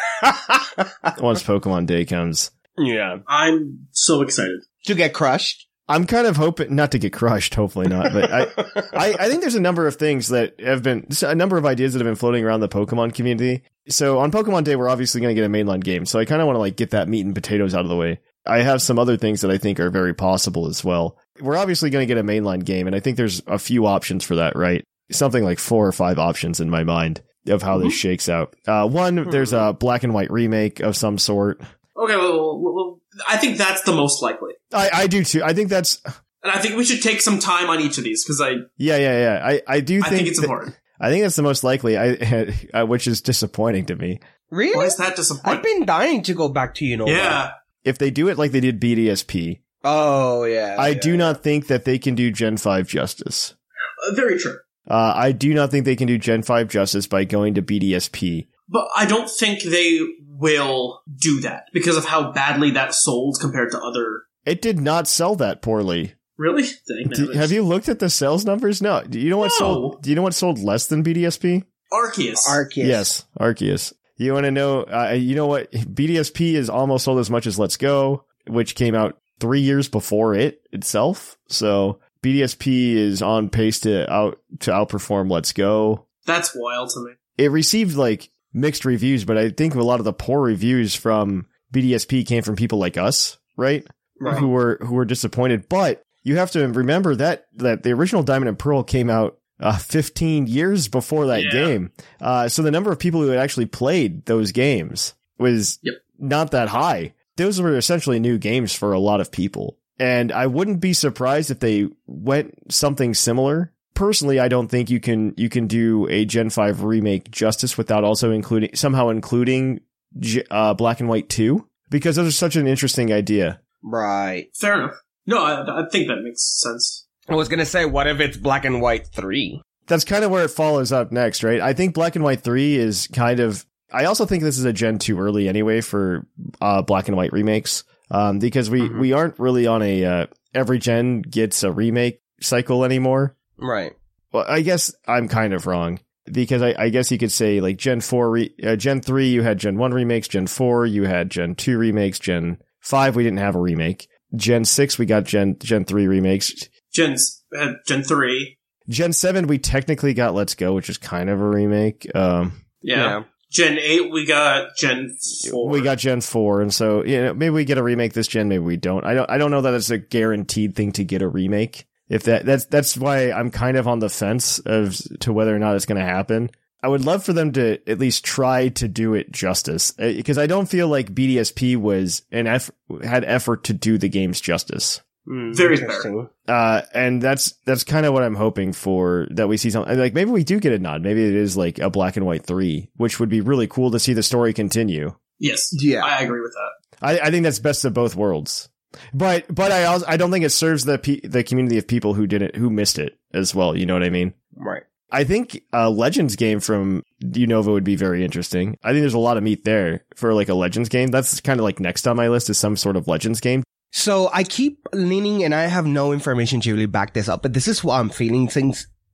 once Pokemon Day comes. Yeah. I'm so excited. To get crushed? I'm kind of hoping not to get crushed, hopefully not, but I, I, I think there's a number of things that have been, a number of ideas that have been floating around the Pokemon community. So on Pokemon Day, we're obviously going to get a mainline game. So I kind of want to like get that meat and potatoes out of the way. I have some other things that I think are very possible as well. We're obviously going to get a mainline game, and I think there's a few options for that, right? Something like four or five options in my mind of how mm-hmm. this shakes out. Uh, one, mm-hmm. there's a black and white remake of some sort. Okay, well, well, well I think that's the most likely. I, I do too. I think that's... And I think we should take some time on each of these, because I... Yeah, yeah, yeah. I, I do I think... think it's that, important. I think that's the most likely, I, uh, which is disappointing to me. Really? Why is that disappointing? I've been dying to go back to, you know... Yeah. What? If they do it like they did B D S P... Oh, yeah. I yeah. do not think that they can do Gen five justice. Uh, very true. Uh, I do not think they can do Gen five justice by going to B D S P. But I don't think they will do that because of how badly that sold compared to other... It did not sell that poorly. Really? Dang, do, have you looked at the sales numbers? No. Do you know what no. sold? Do you know what sold less than B D S P? Arceus. Arceus. Yes, Arceus. You want to know? Uh, you know what? B D S P is almost sold as much as Let's Go, which came out three years before it itself. So B D S P is on pace to out to outperform Let's Go. That's wild to me. It received like mixed reviews, but I think a lot of the poor reviews from B D S P came from people like us, right? Right. Who were who were disappointed. But you have to remember that that the original Diamond and Pearl came out uh, fifteen years before that yeah. game. Uh, so the number of people who had actually played those games was yep. not that high. Those were essentially new games for a lot of people. And I wouldn't be surprised if they went something similar. Personally, I don't think you can you can do a Gen five remake justice without also including somehow including uh, Black and White two, because those are such an interesting idea. Right. Fair enough. No, I, I think that makes sense. I was going to say, what if it's Black and White three? That's kind of where it follows up next, right? I think Black and White three is kind of... I also think this is a Gen two early anyway for uh, Black and White remakes, um, because we, mm-hmm. we aren't really on a uh, every gen gets a remake cycle anymore. Right. Well, I guess I'm kind of wrong, because I, I guess you could say like Gen four, re- uh, Gen three, you had Gen one remakes, Gen four, you had Gen two remakes, Gen five, we didn't have a remake. Gen six, we got Gen Gen three remakes. Gen's had Gen three. Gen seven, we technically got Let's Go, which is kind of a remake. Um, yeah. yeah. Gen eight, we got Gen four. We got Gen four, and so you know maybe we get a remake this gen, maybe we don't. I don't. I don't know that it's a guaranteed thing to get a remake. If that that's that's why I'm kind of on the fence of to whether or not it's going to happen. I would love for them to at least try to do it justice, because I don't feel like B D S P was an eff- had effort to do the game's justice. Mm, Very fair. Uh, and that's that's kind of what I'm hoping for, that we see something like maybe we do get a nod. Maybe it is like a Black and White three, which would be really cool to see the story continue. Yes, yeah, I agree with that. I, I think that's best of both worlds. But but I also I don't think it serves the pe- the community of people who didn't who missed it as well. You know what I mean? Right. I think a Legends game from Unova would be very interesting. I think there's a lot of meat there for like a Legends game. That's kind of like next on my list is some sort of Legends game. So I keep leaning, and I have no information to really back this up, but this is what I'm feeling things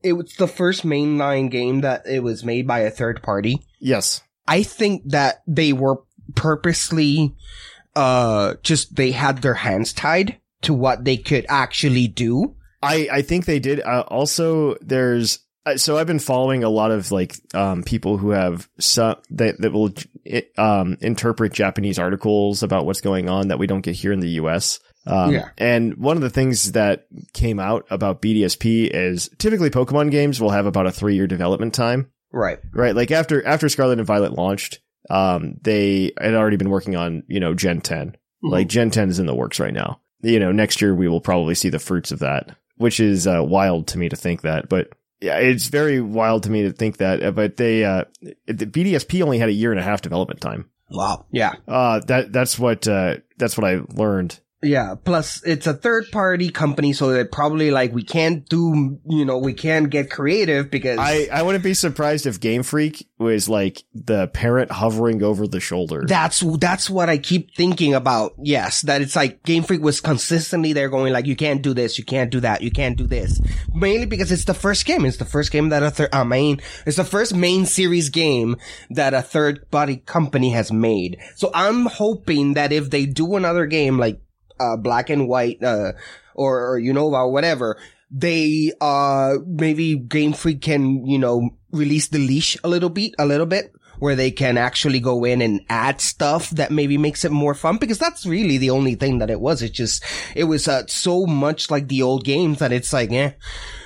it was the first mainline game that it was made by a third party. Yes. I think that they were purposely, uh, just, they had their hands tied to what they could actually do. I, I think they did. Uh, also, there's, uh, so I've been following a lot of like, um, people who have some, that, that will, um, interpret Japanese articles about what's going on that we don't get here in the U S. Um, yeah. And one of the things that came out about B D S P is typically Pokemon games will have about a three year development time. Right. Right. Like after, after Scarlet and Violet launched, um, they had already been working on, you know, Gen ten. Mm-hmm. Like Gen ten is in the works right now. You know, next year we will probably see the fruits of that, which is uh, wild to me to think that. But yeah, it's very wild to me to think that. But they, uh, the B D S P only had a year and a half development time. Wow. Yeah. Uh, that, that's what, uh, that's what I learned. Yeah, plus it's a third party company, so they're probably like, we can't do, you know, we can't get creative because I, I wouldn't be surprised if Game Freak was like the parent hovering over the shoulder. That's, that's what I keep thinking about. Yes, that it's like Game Freak was consistently there going like, you can't do this, you can't do that, you can't do this. Mainly because it's the first game. It's the first game that a third, uh, main, it's the first main series game that a third party company has made. So I'm hoping that if they do another game like, Uh, Black and White, uh, or, or, you know, or whatever, they, uh, maybe Game Freak can, you know, release the leash a little bit, a little bit, where they can actually go in and add stuff that maybe makes it more fun, because that's really the only thing that it was. It just, it was, uh, so much like the old games that it's like, eh.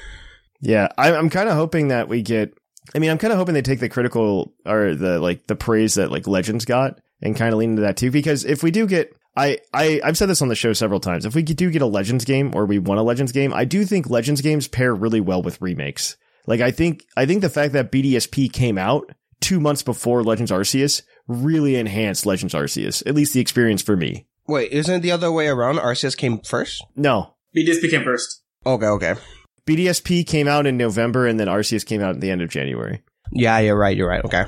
Yeah, I, I'm kind of hoping that we get, I mean, I'm kind of hoping they take the critical, or the, like, the praise that, like, Legends got, and kind of lean into that too, because if we do get, I, I, I've said this on the show several times. If we do get a Legends game, or we want a Legends game, I do think Legends games pair really well with remakes. Like, I think, I think the fact that B D S P came out two months before Legends Arceus really enhanced Legends Arceus, at least the experience for me. Wait, isn't it the other way around? Arceus came first? No. B D S P came first. Okay, okay. B D S P came out in November, and then Arceus came out at the end of January. Yeah, you're right, you're right, okay.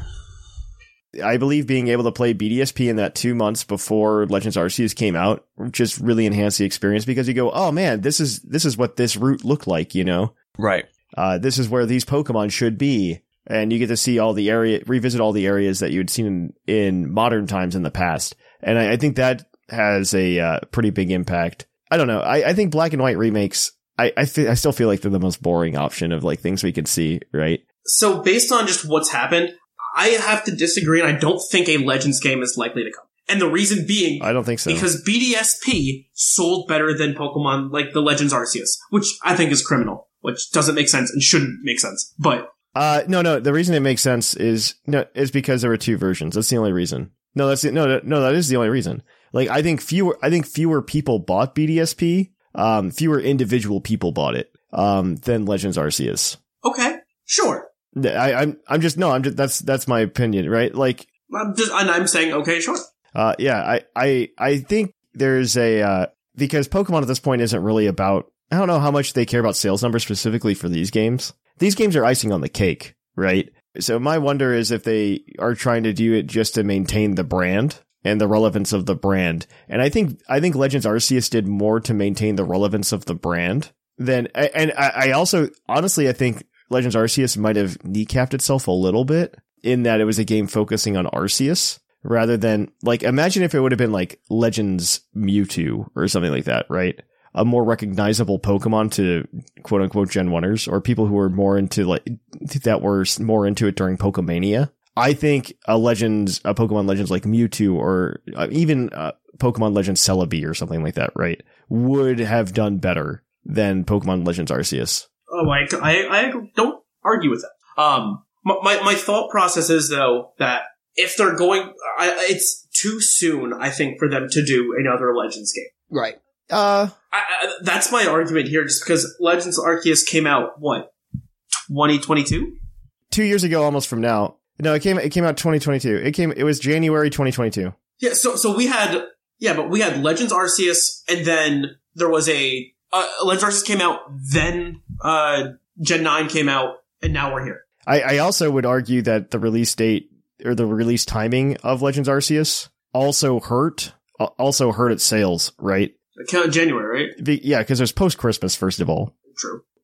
I believe being able to play B D S P in that two months before Legends Arceus came out just really enhanced the experience, because you go, oh man, this is, this is what this route looked like, you know? Right. Uh, this is where these Pokemon should be. And you get to see all the area, revisit all the areas that you had seen in, in modern times in the past. And I, I think that has a uh, pretty big impact. I don't know. I, I think Black and White remakes, I, I, fe- I still feel like they're the most boring option of like things we could see, right? So based on just what's happened, I have to disagree, and I don't think a Legends game is likely to come. And the reason being, I don't think so, because B D S P sold better than Pokemon, like the Legends Arceus, which I think is criminal, which doesn't make sense and shouldn't make sense. But uh, no, no, the reason it makes sense is no, is because there were two versions. That's the only reason. No, that's the, no, no, that is the only reason. Like, I think fewer, I think fewer people bought B D S P, um, fewer individual people bought it, um, than Legends Arceus. Okay, sure. I, I'm, I'm just, no, I'm just, that's, that's my opinion, right? Like, I'm just, and I'm saying, okay, sure. Uh, yeah, I, I, I think there's a, uh, because Pokemon at this point isn't really about, I don't know how much they care about sales numbers specifically for these games. These games are icing on the cake, right? So my wonder is if they are trying to do it just to maintain the brand and the relevance of the brand. And I think, I think Legends Arceus did more to maintain the relevance of the brand than, and I, I also, honestly, I think Legends Arceus might have kneecapped itself a little bit in that it was a game focusing on Arceus rather than, like, imagine if it would have been like Legends Mewtwo or something like that, right? A more recognizable Pokemon to quote unquote Gen one-ers or people who were more into like, that were more into it during Pokemania. I think a Legends, a Pokemon Legends like Mewtwo or uh, even uh, Pokemon Legends Celebi or something like that, right? Would have done better than Pokemon Legends Arceus. Oh, I, I, I don't argue with that. Um, my, my thought process is, though, that if they're going, I, it's too soon, I think, for them to do another Legends game. Right. Uh, I, I, that's my argument here, just because Legends Arceus came out, what, twenty twenty-two? Two years ago, almost from now. No, it came, it came out twenty twenty-two. It came, it was January twenty twenty-two. Yeah, so, so we had, yeah, but we had Legends Arceus, and then there was a, Uh, Legends Arceus came out, then uh, Gen nine came out, and now we're here. I, I also would argue that the release date or the release timing of Legends Arceus also hurt, also hurt its sales, right? January, right? The, yeah, because it was post-Christmas, first of all. True.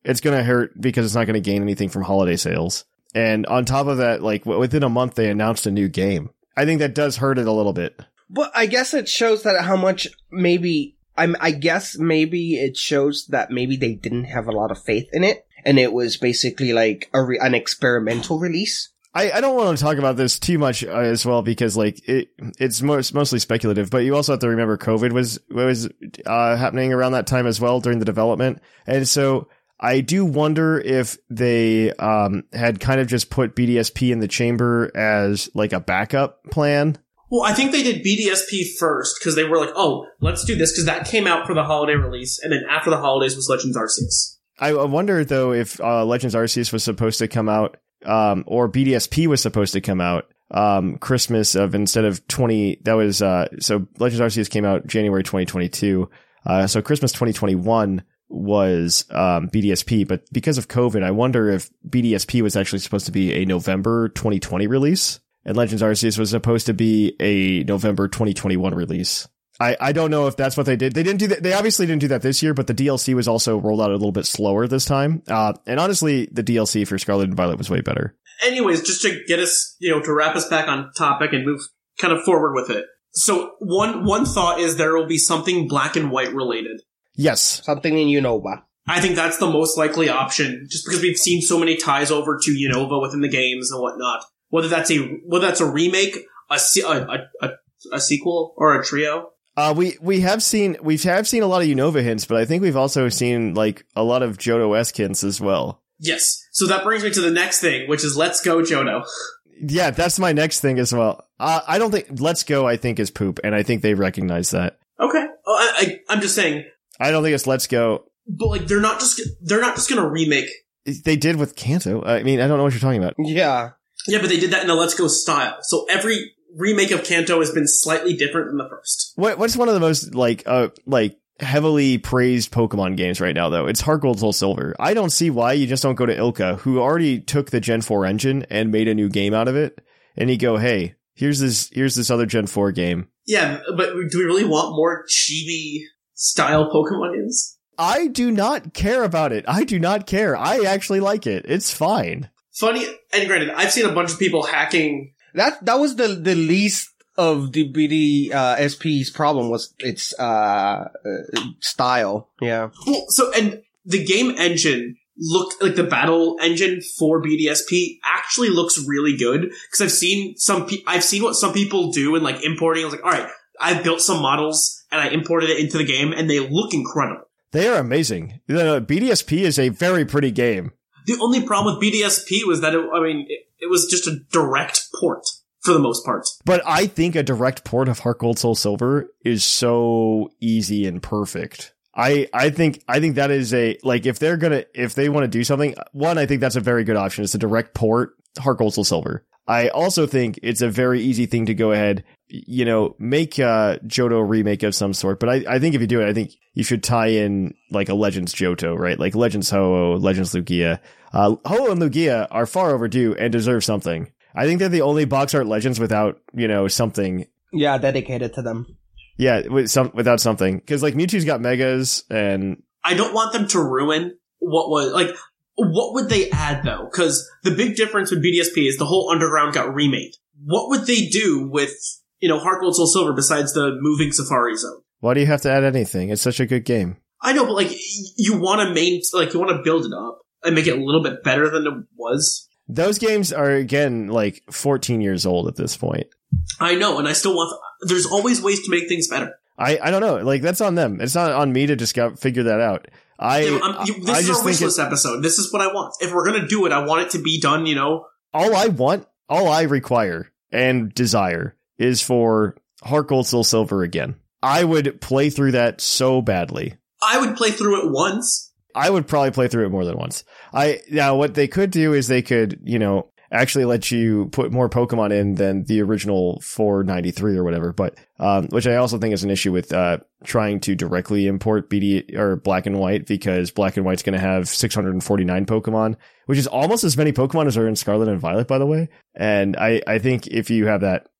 it's going to hurt because it's not going to gain anything from holiday sales. And on top of that, like within a month, they announced a new game. I think that does hurt it a little bit. But I guess it shows that how much maybe, I'm, I guess maybe it shows that maybe they didn't have a lot of faith in it. And it was basically like a re- an experimental release. I, I don't want to talk about this too much uh, as well, because like it, it's most, mostly speculative, but you also have to remember COVID was, was, uh, happening around that time as well during the development. And so I do wonder if they, um, had kind of just put B D S P in the chamber as like a backup plan. Well, I think they did B D S P first because they were like, oh, let's do this because that came out for the holiday release. And then after the holidays was Legends Arceus. I wonder though if, uh, Legends Arceus was supposed to come out Um, or B D S P was supposed to come out, um, Christmas of instead of twenty, that was, uh, so Legends Arceus came out January twenty twenty-two. Uh, so Christmas twenty twenty-one was, um, B D S P, but because of COVID, I wonder if B D S P was actually supposed to be a November twenty twenty release and Legends Arceus was supposed to be a November twenty twenty-one release. I, I don't know if that's what they did. They didn't do that. They obviously didn't do that this year, but the D L C was also rolled out a little bit slower this time. Uh, and honestly, the D L C for Scarlet and Violet was way better. Anyways, just to get us, you know, to wrap us back on topic and move kind of forward with it. So one, one thought is there will be something Black and White related. Yes. Something in Unova. I think that's the most likely option, just because we've seen so many ties over to Unova within the games and whatnot. Whether that's a, whether that's a remake, a, a, a, a sequel, or a trio. Uh, we, we have seen, we have seen a lot of Unova hints, but I think we've also seen, like, a lot of Johto-esque hints as well. Yes. So that brings me to the next thing, which is Let's Go Johto. Yeah, that's my next thing as well. Uh, I don't think, Let's Go, I think, is poop, and I think they recognize that. Okay. Oh, I, I, I'm just saying. I don't think it's Let's Go. But, like, they're not just, they're not just gonna remake. They did with Kanto. I mean, I don't know what you're talking about. Yeah. Yeah, but they did that in a Let's Go style. So every remake of Kanto has been slightly different than the first. What what's one of the most like uh like heavily praised Pokemon games right now though? It's Heart Gold Soul Silver. I don't see why you just don't go to Ilka, who already took the Gen four engine and made a new game out of it, and you go, hey, here's this here's this other Gen four game. Yeah, but do we really want more chibi style Pokemon games? I do not care about it. I do not care. I actually like it. It's fine. Funny, and granted, I've seen a bunch of people hacking. That that was the the least of the B D uh, S P's problem was its uh, uh, style. Yeah. Well, so and the game engine looked like the battle engine for B D S P actually looks really good because I've seen some pe- I've seen what some people do in like importing. I was like, all right, I built some models and I imported it into the game, and they look incredible. They are amazing. You know, B D S P is a very pretty game. The only problem with B D S P was that, it, I mean, it, it was just a direct port for the most part. But I think a direct port of Heart Gold Soul Silver is so easy and perfect. I, I think, I think that is a, like, if they're gonna, if they want to do something, one, I think that's a very good option. It's a direct port, Heart Gold Soul Silver. I also think it's a very easy thing to go ahead, you know, make a Johto remake of some sort. But I, I think if you do it, I think you should tie in like a Legends Johto, right? Like Legends Ho-Oh, Legends Lugia. Uh, Ho-Oh and Lugia are far overdue and deserve something. I think they're the only box art legends without, you know, something. Yeah, dedicated to them. Yeah, with some, without something. Because like Mewtwo's got megas and. I don't want them to ruin what was, like, what would they add though? Because the big difference with B D S P is the whole underground got remade. What would they do with, you know, Heart Gold Soul Silver besides the moving Safari Zone? Why do you have to add anything? It's such a good game. I know, but like, you want to main, like, you want to build it up and make it a little bit better than it was. Those games are, again, like fourteen years old at this point. I know, and I still want, there's always ways to make things better. I, I don't know. Like, that's on them. It's not on me to just go figure that out. I, yeah, I'm, you, this I is just our wish list it, episode. This is what I want. If we're going to do it, I want it to be done, you know. All I want, all I require and desire is for Heart Gold Soul Silver again. I would play through that so badly. I would play through it once. I would probably play through it more than once. I now what they could do is they could, you know, actually let you put more Pokemon in than the original four ninety-three or whatever, but um which I also think is an issue with uh trying to directly import B D or Black and White, because Black and White's going to have six hundred forty-nine Pokemon, which is almost as many Pokemon as are in Scarlet and Violet, by the way. And I I think if you have that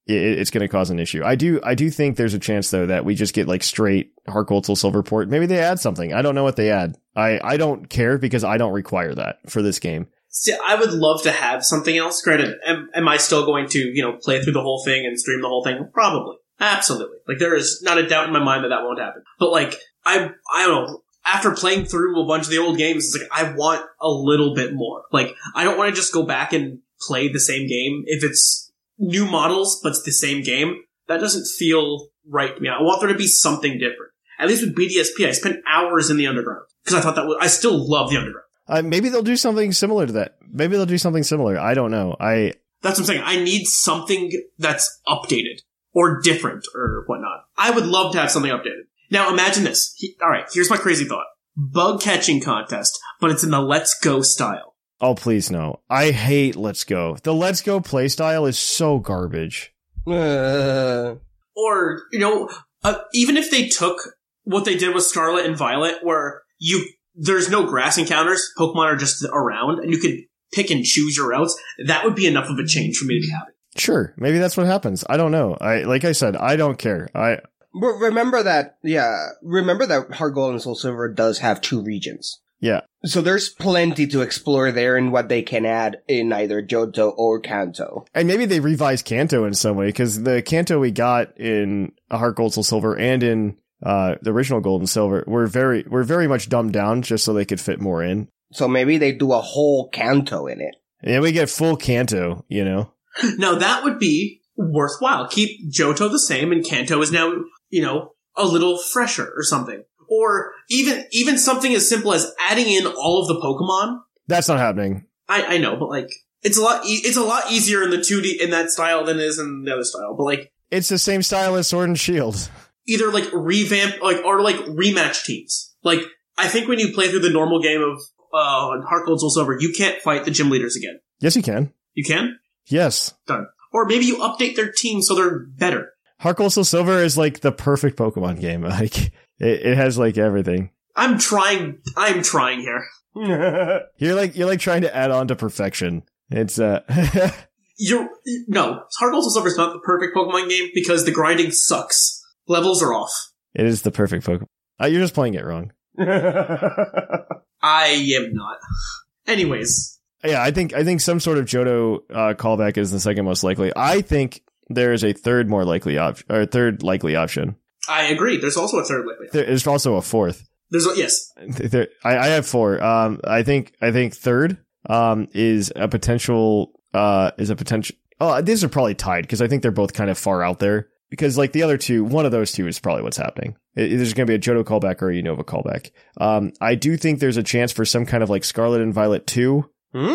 it, it's going to cause an issue. I do, I do think there's a chance though that we just get like straight Heart Gold Soul Silver port. Maybe they add something. I don't know what they add. I, I don't care because I don't require that for this game. See, I would love to have something else. Granted, am, am I still going to, you know, play through the whole thing and stream the whole thing? Probably. Absolutely. Like, there is not a doubt in my mind that that won't happen. But, like, I, I don't know. After playing through a bunch of the old games, it's like, I want a little bit more. Like, I don't want to just go back and play the same game. If it's new models, but it's the same game, that doesn't feel right to me. I want there to be something different. At least with B D S P, I spent hours in the Underground. Because I thought that was, I still love the Underground. Uh, maybe they'll do something similar to that. Maybe they'll do something similar. I don't know. I That's what I'm saying. I need something that's updated or different or whatnot. I would love to have something updated. Now imagine this. He, all right, here's my crazy thought. Bug catching contest, but it's in the Let's Go style. Oh, please no. I hate Let's Go. The Let's Go play style is so garbage. Uh. Or, you know, uh, even if they took what they did with Scarlet and Violet, where you there's no grass encounters, Pokemon are just around, and you could pick and choose your routes, that would be enough of a change for me to be happy. Sure, maybe that's what happens. I don't know. I like I said, I don't care. I But remember that, yeah, remember that Heart Gold and Soul Silver does have two regions. Yeah. So there's plenty to explore there and what they can add in either Johto or Kanto. And maybe they revised Kanto in some way, because the Kanto we got in Heart Gold, Soul Silver and in uh the original Gold and Silver were very were very much dumbed down just so they could fit more in. So maybe they do a whole Kanto in it. Yeah, we get full Kanto, you know? Now that would be worthwhile. Keep Johto the same and Kanto is now, you know, a little fresher or something. Or even even something as simple as adding in all of the Pokemon. That's not happening. I, I know, but like it's a lot e- it's a lot easier in the two D in that style than it is in the other style. But like it's the same style as Sword and Shield. Either like revamp like or like rematch teams. Like I think when you play through the normal game of uh Heart Gold Soul Silver, you can't fight the gym leaders again. Yes, you can. You can? Yes. Done. Or maybe you update their team so they're better. Heart Gold Soul Silver is like the perfect Pokemon game. Like it, it has like everything. I'm trying. I'm trying here. You're like you're like trying to add on to perfection. It's uh. You're no Heart Gold Soul Silver is not the perfect Pokemon game because the grinding sucks. Levels are off. It is the perfect Pokemon. Uh, you're just playing it wrong. I am not. Anyways. Yeah, I think I think some sort of Johto uh, callback is the second most likely. I think there is a third more likely option, or third likely option. I agree. There's also a third likely option. There's also a fourth. There's a, yes. There, I, I have four. Um, I think I think third um is a potential uh is a potential. Oh, these are probably tied because I think they're both kind of far out there. Because, like, the other two, one of those two is probably what's happening. It, there's going to be a Johto callback or a Unova callback. Um, I do think there's a chance for some kind of, like, Scarlet and Violet two.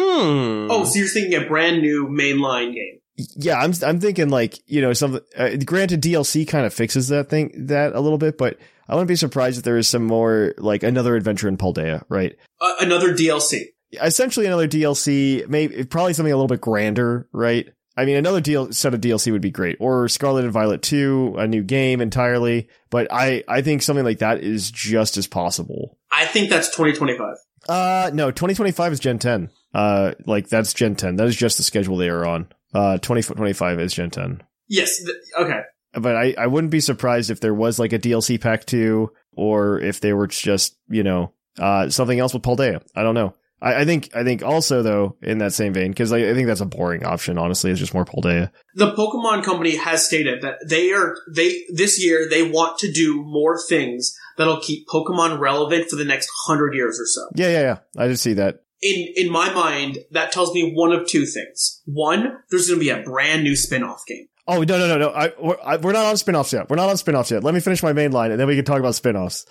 Mm. Oh, so you're thinking a brand new mainline game. Yeah, I'm I'm thinking, like, you know, some, uh, granted, D L C kind of fixes that thing, that a little bit, but I wouldn't be surprised if there is some more, like, another adventure in Paldea, right? Uh, another D L C. Essentially another D L C, maybe, probably something a little bit grander, right? I mean, another deal, set of D L C would be great. Or Scarlet and Violet two, a new game entirely. But I, I think something like that is just as possible. I think that's twenty twenty-five. Uh, no, twenty twenty-five is Gen ten. Uh, like, that's Gen ten. That is just the schedule they are on. Uh, twenty twenty-five is Gen ten. Yes, th- okay. But I, I wouldn't be surprised if there was, like, a D L C pack two, or if they were just, you know, uh, something else with Paldea. I don't know. I think, I think also though, in that same vein, because I, I think that's a boring option, honestly, it's just more Paldea. The Pokemon Company has stated that they are, they, this year, they want to do more things that'll keep Pokemon relevant for the next hundred years or so. Yeah, yeah, yeah. I did see that. In, in my mind, that tells me one of two things. One, there's gonna be a brand new spin-off game. Oh, no, no, no, no. I, we're, I, we're not on spin-offs yet. We're not on spin-offs yet. Let me finish my main line and then we can talk about spin-offs.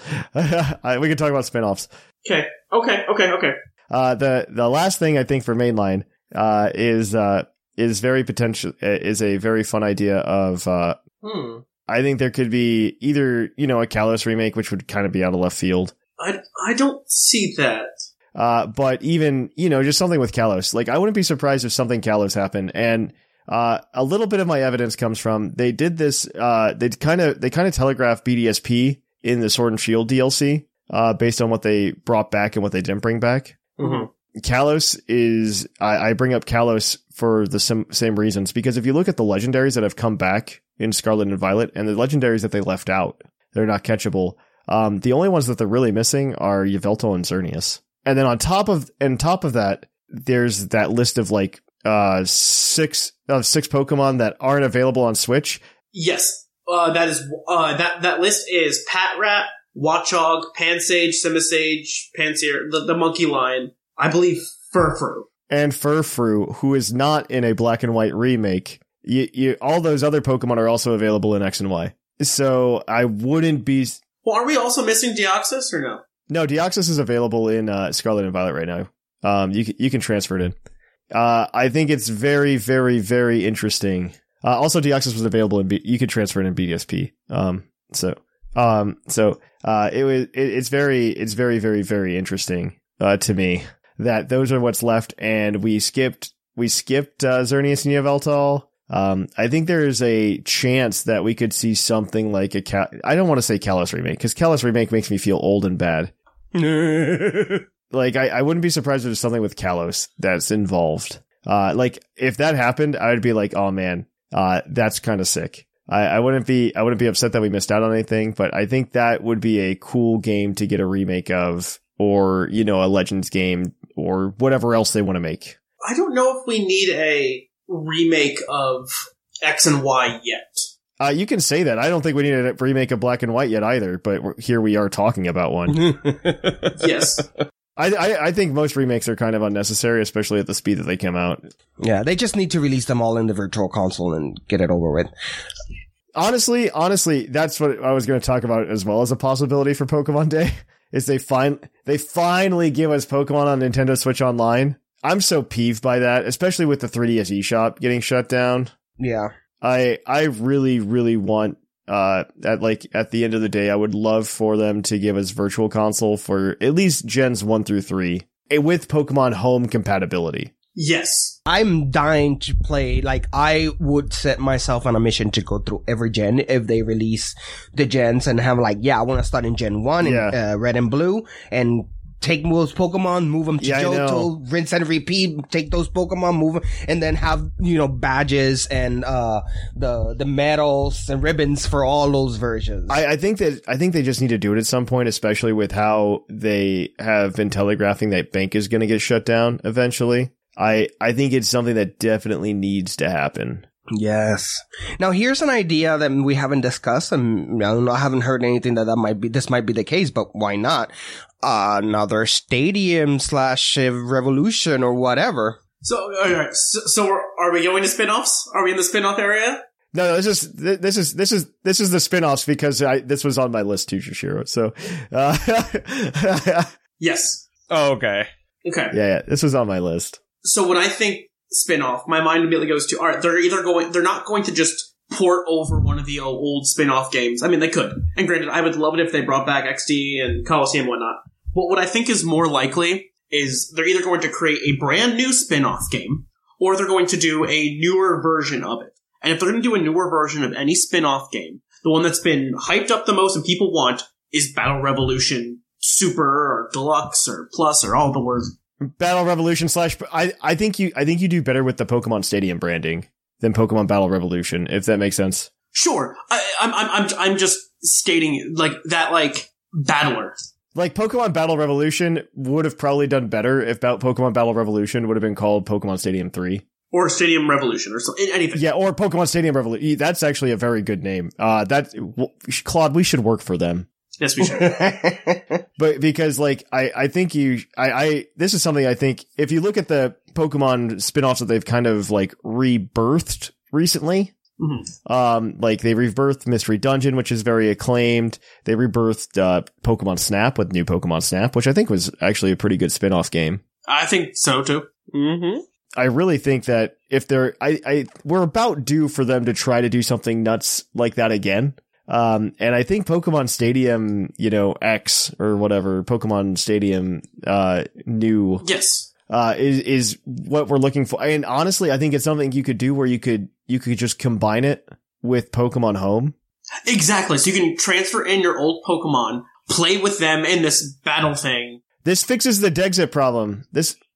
I, we can talk about spin-offs. Okay, okay, okay, okay. Uh, the, the last thing I think for mainline, uh, is, uh, is very potential, is a very fun idea of, uh, hmm. I think there could be either, you know, a Kalos remake, which would kind of be out of left field. I, I don't see that. Uh, but even, you know, just something with Kalos. Like, I wouldn't be surprised if something Kalos happened. And, uh, a little bit of my evidence comes from, they did this, uh, they kind of, they kind of telegraphed B D S P in the Sword and Shield D L C, uh, based on what they brought back and what they didn't bring back. Mm-hmm. Kalos is, I, I bring up Kalos for the sim, same reasons, because if you look at the legendaries that have come back in Scarlet and Violet and the legendaries that they left out, they're not catchable. Um, the only ones that they're really missing are Yveltal and Xerneas. And then on top of, on top of that, there's that list of like, uh, six, uh, six Pokemon that aren't available on Switch. Yes. Uh, that is, uh, that, that list is Patrat, Watchog, Pansage, Simisage, Pansear, the, the monkey line, I believe Furfru. And Furfru, who is not in a black and white remake. You, you, all those other Pokemon are also available in X and Y. So I wouldn't be... Well, are we also missing Deoxys or no? No, Deoxys is available in uh, Scarlet and Violet right now. Um, you, you can transfer it in. Uh, I think it's very, very, very interesting. Uh, also, Deoxys was available in B- you could transfer it in B D S P. Um, so, um, so, uh, it was, it, it's very, it's very, very, very interesting, uh, to me that those are what's left. And we skipped, we skipped, uh, Xerneas and Yveltal. Um, I think there's a chance that we could see something like a Cal- I don't want to say Kalos remake, because Kalos remake makes me feel old and bad. Like, I, I wouldn't be surprised if there's something with Kalos that's involved. Uh, like, if that happened, I would be like, oh man, uh, that's kind of sick. I, I wouldn't be, I wouldn't be upset that we missed out on anything, but I think that would be a cool game to get a remake of, or, you know, a Legends game, or whatever else they want to make. I don't know if we need a remake of X and Y yet. Uh, you can say that. I don't think we need a remake of Black and White yet either, but we're, here we are talking about one. Yes. I, I I think most remakes are kind of unnecessary, especially at the speed that they come out. Yeah, they just need to release them all in the Virtual Console and get it over with. Honestly, honestly, that's what I was going to talk about as well as a possibility for Pokemon Day, is they fin- they finally give us Pokemon on Nintendo Switch Online. I'm so peeved by that, especially with the three D S eShop getting shut down. Yeah. I I really, really want... Uh, at like at the end of the day, I would love for them to give us Virtual Console for at least gens one through three with Pokemon Home compatibility. Yes. I'm dying to play, like, I would set myself on a mission to go through every gen if they release the gens and have like, yeah, I want to start in gen one Yeah. in uh, red and blue and take those Pokemon, move them to Yeah, I know. Johto, rinse and repeat, take those Pokemon, move them, and then have, you know, badges and, uh, the, the medals and ribbons for all those versions. I, I think that, I think they just need to do it at some point, especially with how they have been telegraphing that Bank is going to get shut down eventually. I, I think it's something that definitely needs to happen. Yes. Now here's an idea that we haven't discussed, and I, don't know, I haven't heard anything that that might be, this might be the case, but why not? Uh, another stadium slash revolution or whatever. So, all right. So, so we're, are we going to spin-offs? Are we in the spin-off area? No, no, this is, this is, this is, this is the spin-offs because I, this was on my list too, Shishiro. So, uh, Yes. Oh, okay. Okay. yeah, yeah, this was on my list. So when I think spin-off, my mind immediately goes to, all right, they're either going, they're not going to just port over one of the old spin-off games. I mean, they could. And granted, I would love it if they brought back X D and Coliseum and whatnot. But what I think is more likely is they're either going to create a brand new spin-off game, or they're going to do a newer version of it. And if they're going to do a newer version of any spin-off game, the one that's been hyped up the most and people want is Battle Revolution Super or Deluxe or Plus or all the words. Battle Revolution slash, I, I think you, I think you do better with the Pokemon Stadium branding than Pokemon Battle Revolution, if that makes sense. Sure. I, I'm, I'm, I'm, I'm just stating like that, like battler. Like Pokemon Battle Revolution would have probably done better if Pokemon Battle Revolution would have been called Pokemon Stadium three. Or Stadium Revolution or something, anything. Yeah, or Pokemon Stadium Revolution. That's actually a very good name. Uh, that, Claude, we should work for them. Yes, we should. But because, like, I, I think you, I, I, this is something I think, if you look at the Pokemon spin-offs that they've kind of, like, rebirthed recently, mm-hmm. um, like, they rebirthed Mystery Dungeon, which is very acclaimed. They rebirthed, uh, Pokemon Snap with new Pokemon Snap, which I think was actually a pretty good spin-off game. I think so, too. Mm-hmm. I really think that if they're, I, I, we're about due for them to try to do something nuts like that again. Um, and I think Pokemon Stadium, you know, X or whatever, Pokemon Stadium, uh, new. Yes. Uh, is, is what we're looking for. And honestly, I think it's something you could do where you could, you could just combine it with Pokemon Home. Exactly. So you can transfer in your old Pokemon, play with them in this battle thing. This fixes the Dexit problem. This,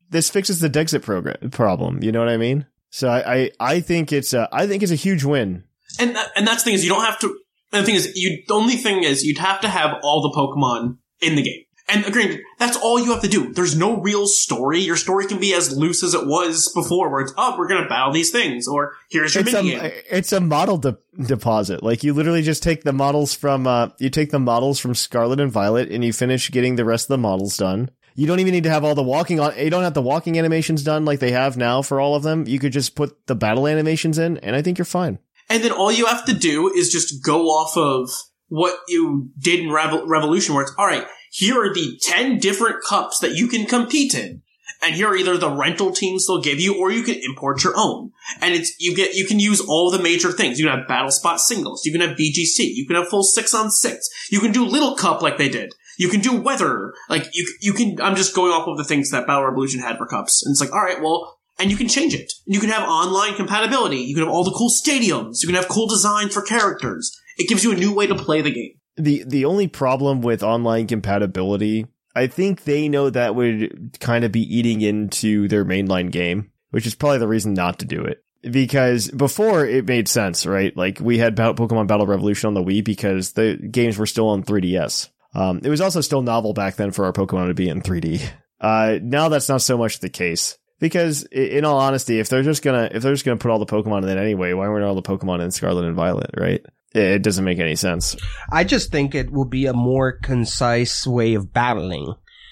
this fixes the Dexit program problem. You know what I mean? So I, I, I think it's a, I think it's a huge win. And that, and that's the thing is you don't have to. And the thing is, you the only thing is you'd have to have all the Pokemon in the game. And granted, that's all you have to do. There's no real story. Your story can be as loose as it was before, where it's, oh, we're going to battle these things, or here's your it's minigame. A, it's a model de- deposit. Like, you literally just take the models from, uh, you take the models from Scarlet and Violet, and you finish getting the rest of the models done. You don't even need to have all the walking on, you don't have the walking animations done like they have now for all of them. You could just put the battle animations in, and I think you're fine. And then all you have to do is just go off of what you did in Revo- Revolution, where it's, all right, here are the ten different cups that you can compete in. And here are either the rental teams they'll give you, or you can import your own. And it's, you get, you can use all the major things. You can have Battle Spot singles. You can have B G C. You can have full six on six. You can do Little Cup like they did. You can do weather. Like, you, you can, I'm just going off of the things that Battle Revolution had for cups. And it's like, alright, well, and you can change it. You can have online compatibility. You can have all the cool stadiums. You can have cool designs for characters. It gives you a new way to play the game. The the only problem with online compatibility, I think they know that would kind of be eating into their mainline game, which is probably the reason not to do it. Because before it made sense, right? Like, we had Pokemon Battle Revolution on the Wii because the games were still on three D S. Um, it was also still novel back then for our Pokemon to be in three D. Uh, now that's not so much the case. Because, in all honesty, if they're just gonna if they're just gonna put all the Pokemon in it anyway, why weren't all the Pokemon in Scarlet and Violet, right? It doesn't make any sense. I just think it will be a more concise way of battling.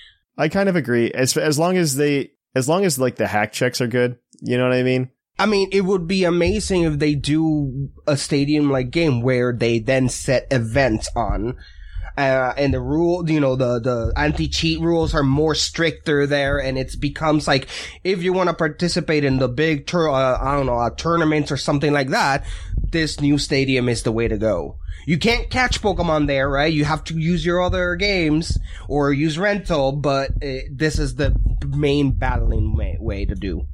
I kind of agree. As as long as they, as long as like the hack checks are good, you know what I mean? I mean, it would be amazing if they do a stadium-like game where they then set events on. Uh, and the rule, you know, the, the anti-cheat rules are more stricter there, and it becomes like, if you want to participate in the big tour, uh, I don't know, uh, tournaments or something like that, this new stadium is the way to go. You can't catch Pokemon there, right? You have to use your other games, or use rental, but uh, this is the main battling way, way to do.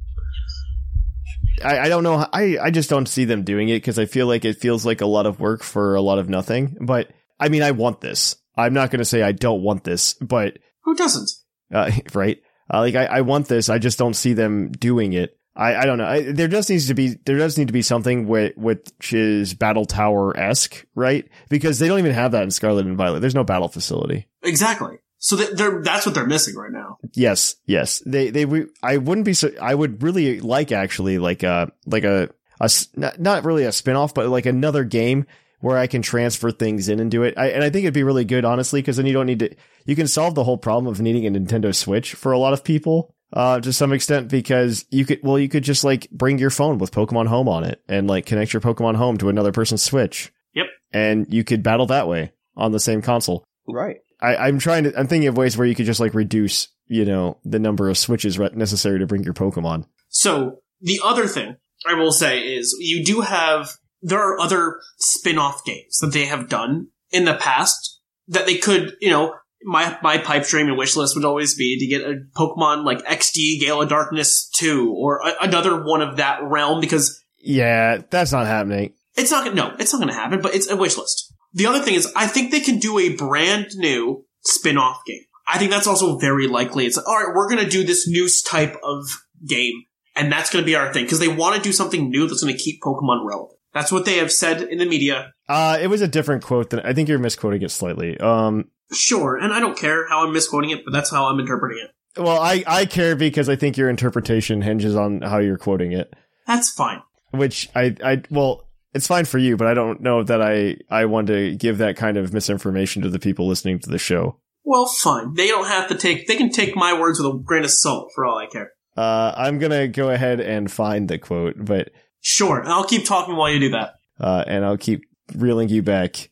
I, I don't know, I, I just don't see them doing it, because I feel like it feels like a lot of work for a lot of nothing, but I mean, I want this. I'm not going to say I don't want this, but... Who doesn't? Uh, right? Uh, like, I, I want this, I just don't see them doing it. I, I don't know. I, there just needs to be, there does need to be something with, which is Battle Tower-esque, right? Because they don't even have that in Scarlet and Violet. There's no battle facility. Exactly. So they're, that's what they're missing right now. Yes, yes. They, they, I wouldn't be so, I would really like, actually, like a, like a, a not really a spin-off, but like another game where I can transfer things in and do it. I, and I think it'd be really good, honestly, because then you don't need to, you can solve the whole problem of needing a Nintendo Switch for a lot of people, uh, to some extent, because you could, well, you could just like bring your phone with Pokemon Home on it and like connect your Pokemon Home to another person's Switch. Yep. And you could battle that way on the same console. Right. I, I'm trying to, I'm thinking of ways where you could just like reduce, you know, the number of Switches necessary to bring your Pokemon. So the other thing I will say is you do have, there are other spin-off games that they have done in the past that they could, you know, my my pipe dream and wish list would always be to get a Pokemon like X D Gale of Darkness two or a, another one of that realm, because... Yeah, that's not happening. It's not, no, it's not going to happen, but it's a wish list. The other thing is, I think they can do a brand new spin-off game. I think that's also very likely. It's like, alright, we're going to do this new type of game, and that's going to be our thing, because they want to do something new that's going to keep Pokemon relevant. That's what they have said in the media. Uh, it was a different quote than, I think you're misquoting it slightly. Um, sure, and I don't care how I'm misquoting it, but that's how I'm interpreting it. Well, I, I care because I think your interpretation hinges on how you're quoting it. That's fine. Which I, I, well, it's fine for you, but I don't know that I, I want to give that kind of misinformation to the people listening to the show. Well, fine. They don't have to take, they can take my words with a grain of salt for all I care. Uh, I'm gonna go ahead and find the quote, but... Sure, and I'll keep talking while you do that. Uh, and I'll keep reeling you back.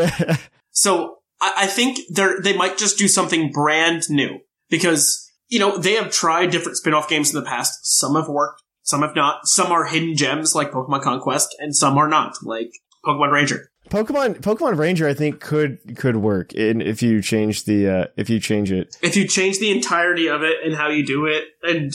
So, I, I think they're, they might just do something brand new. Because, you know, they have tried different spin-off games in the past. Some have worked, some have not. Some are hidden gems, like Pokemon Conquest, and some are not, like Pokemon Ranger. Pokemon Pokemon Ranger, I think, could could work in if you change the uh, if you change it. If you change the entirety of it and how you do it, and...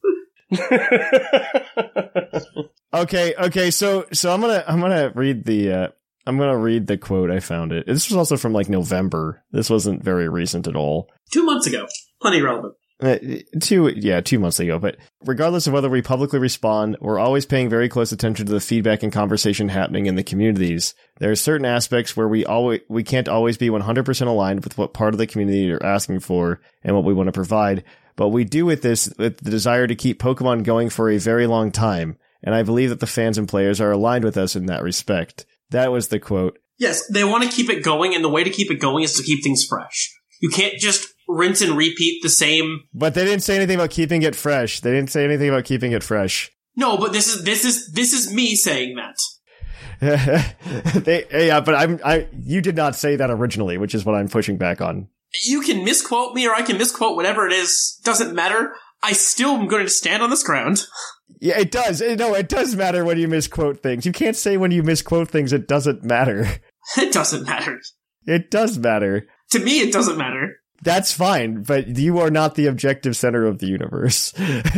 okay, okay, so so I'm gonna I'm gonna read the uh, I'm gonna read the quote. I found it. This was also from like November. This wasn't very recent at all. Two months ago. Plenty relevant. Uh, two, yeah, two months ago. But regardless of whether we publicly respond, we're always paying very close attention to the feedback and conversation happening in the communities. There are certain aspects where we always we can't always be one hundred percent aligned with what part of the community are asking for and what we want to provide. But we do with this with the desire to keep Pokemon going for a very long time. And I believe that the fans and players are aligned with us in that respect. That was the quote. Yes, they want to keep it going, and the way to keep it going is to keep things fresh. You can't just rinse and repeat the same. But they didn't say anything about keeping it fresh. They didn't say anything about keeping it fresh. No, but this is this is this is me saying that. they, yeah, but I'm I. You did not say that originally, which is what I'm pushing back on. You can misquote me, or I can misquote whatever it is. Doesn't matter. I still am going to stand on this ground. Yeah, it does. No, it does matter when you misquote things. You can't say when you misquote things it doesn't matter. It doesn't matter. It does matter. To me, it doesn't matter. That's fine, but you are not the objective center of the universe.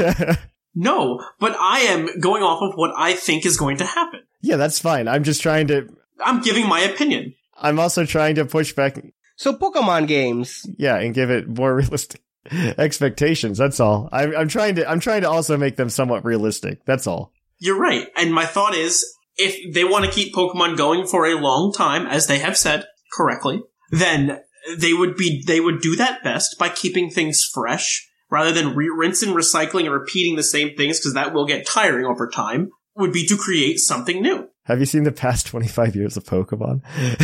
No, but I am going off of what I think is going to happen. Yeah, that's fine. I'm just trying to... I'm giving my opinion. I'm also trying to push back... So Pokemon games. Yeah, and give it more realistic expectations, that's all. I'm, I'm trying to I'm trying to also make them somewhat realistic, that's all. You're right, and my thought is, if they want to keep Pokemon going for a long time, as they have said correctly, then... They would be, they would do that best by keeping things fresh rather than re- rinsing, recycling, and repeating the same things, because that will get tiring over time, would be to create something new. Have you seen the past twenty-five years of Pokemon?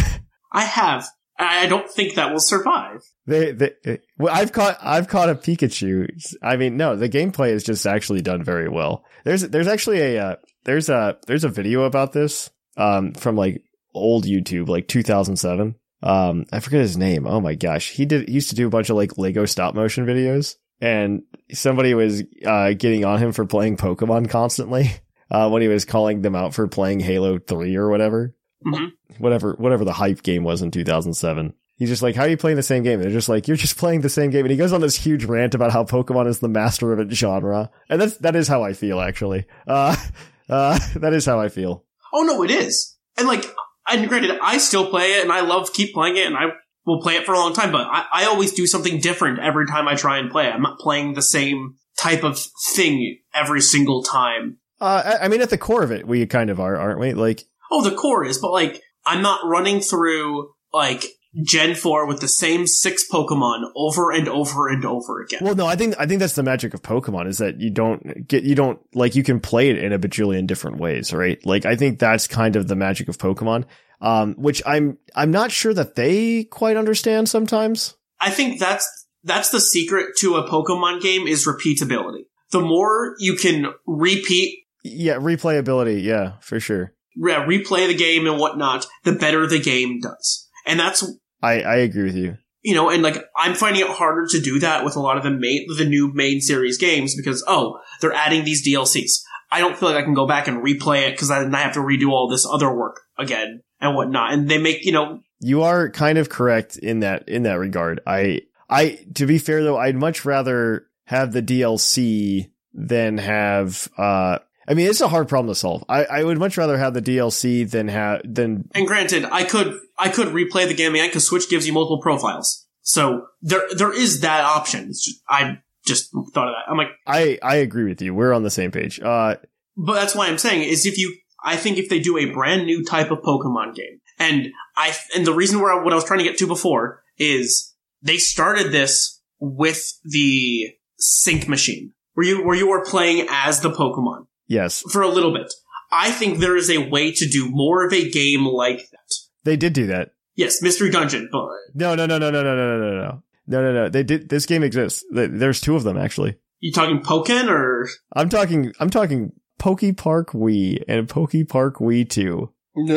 I have. I don't think that will survive. They, they, well, I've caught, I've caught a Pikachu. I mean, no, the gameplay is just actually done very well. There's, there's actually a, uh, there's a, there's a video about this, um, from like old YouTube, like two thousand seven. Um, I forget his name. Oh my gosh. He did, he used to do a bunch of like Lego stop motion videos, and somebody was, uh, getting on him for playing Pokemon constantly, uh, when he was calling them out for playing Halo three or whatever. Mm-hmm. Whatever, whatever the hype game was in two thousand seven. He's just like, how are you playing the same game? And they're just like, you're just playing the same game. And he goes on this huge rant about how Pokemon is the master of its genre. And that's, that is how I feel, actually. Uh, uh, that is how I feel. Oh no, it is. And like, And granted, I still play it, and I love keep playing it, and I will play it for a long time, but I, I always do something different every time I try and play it. I'm not playing the same type of thing every single time. Uh, I, I mean, at the core of it, we kind of are, aren't we? Like, oh, the core is, but like, I'm not running through, like, Gen four with the same six Pokemon over and over and over again. Well, no, I think I think that's the magic of Pokemon, is that you don't get you don't like you can play it in a bajillion different ways, right? Like, I think that's kind of the magic of Pokemon, um, which I'm I'm not sure that they quite understand sometimes. I think that's that's the secret to a Pokemon game, is repeatability. The more you can repeat, yeah, replayability, yeah, for sure. Yeah, replay the game and whatnot, the better the game does, and that's. I, I agree with you. You know, and like, I'm finding it harder to do that with a lot of the main, the new main series games because, oh, they're adding these D L Cs. I don't feel like I can go back and replay it because then I have to redo all this other work again and whatnot. And they make, you know. You are kind of correct in that, in that regard. I, I, to be fair though, I'd much rather have the D L C than have, uh, I mean, it's a hard problem to solve. I, I would much rather have the D L C than have than. And granted, I could I could replay the game again because Switch gives you multiple profiles, so there there is that option. It's just, I just thought of that. I'm like, I I agree with you. We're on the same page. Uh, but that's why I'm saying is if you, I think if they do a brand new type of Pokemon game, and I and the reason where I, what I was trying to get to before is they started this with the sync machine, where you where you were playing as the Pokemon. Yes. For a little bit. I think there is a way to do more of a game like that. They did do that. Yes, Mystery Dungeon, but... No, no, no, no, no, no, no, no, no. No, no, no. They did, this game exists. There's two of them, actually. You talking Pokken, or...? I'm talking, I'm talking Poke Park Wii and Poke Park Wii two.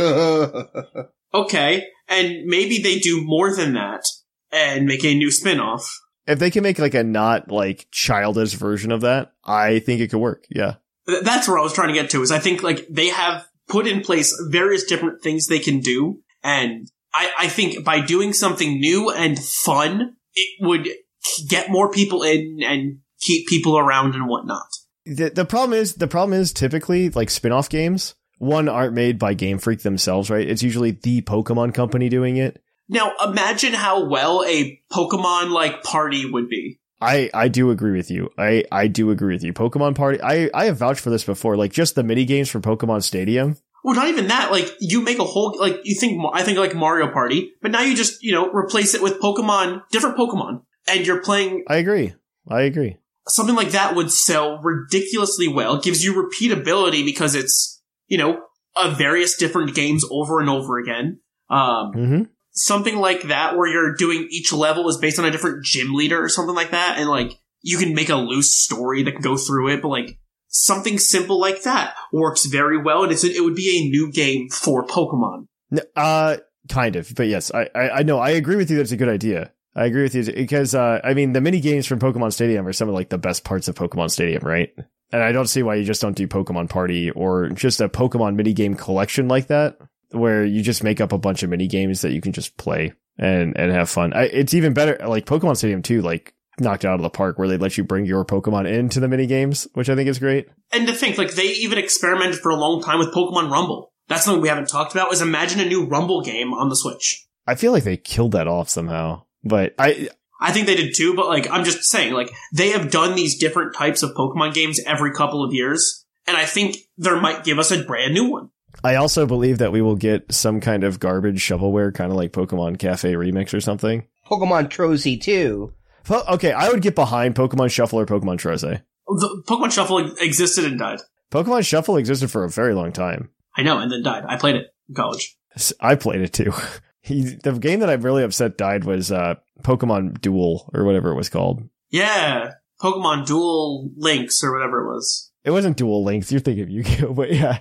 Okay, and maybe they do more than that and make a new spin-off. If they can make, like, a not, like, childish version of that, I think it could work, yeah. That's where I was trying to get to, is I think, like, they have put in place various different things they can do, and I, I think by doing something new and fun, it would get more people in and keep people around and whatnot. The, the problem is, the problem is typically, like, spin-off games, one, aren't made by Game Freak themselves, right? It's usually the Pokemon company doing it. Now, imagine how well a Pokemon-like party would be. I, I do agree with you. I, I do agree with you. Pokemon Party, I, I have vouched for this before, like just the mini games from Pokemon Stadium. Well, not even that. Like, you make a whole, like, you think, I think like Mario Party, but now you just, you know, replace it with Pokemon, different Pokemon, and you're playing. I agree. I agree. Something like that would sell ridiculously well. It gives you repeatability because it's, you know, uh, various different games over and over again. Um, mm-hmm. Something like that where you're doing each level is based on a different gym leader or something like that. And like, you can make a loose story that can go through it, but like, something simple like that works very well. And it's, it would be a new game for Pokemon. Uh, kind of, but yes, I, I, I know, I agree with you that it's a good idea. I agree with you because, uh, I mean, the mini games from Pokemon Stadium are some of like the best parts of Pokemon Stadium, right? And I don't see why you just don't do Pokemon Party or just a Pokemon mini game collection like that, where you just make up a bunch of mini games that you can just play and, and have fun. I, it's even better, like Pokemon Stadium two, like knocked it out of the park where they let you bring your Pokemon into the mini games, which I think is great. And to think, like, they even experimented for a long time with Pokemon Rumble. That's something we haven't talked about, is imagine a new Rumble game on the Switch. I feel like they killed that off somehow, but I... I think they did too, but like, I'm just saying, like, they have done these different types of Pokemon games every couple of years, and I think there might give us a brand new one. I also believe that we will get some kind of garbage shovelware, kind of like Pokemon Cafe Remix or something. Pokemon Trozy too. Okay, I would get behind Pokemon Shuffle or Pokemon Trozy. The Pokemon Shuffle existed and died. Pokemon Shuffle existed for a very long time. I know, and then died. I played it in college. I played it too. He, the game that I'm really upset died was uh, Pokemon Duel, or whatever it was called. Yeah, Pokemon Duel Links, or whatever it was. It wasn't Duel Links. You're thinking of Yu-Gi-Oh, but yeah.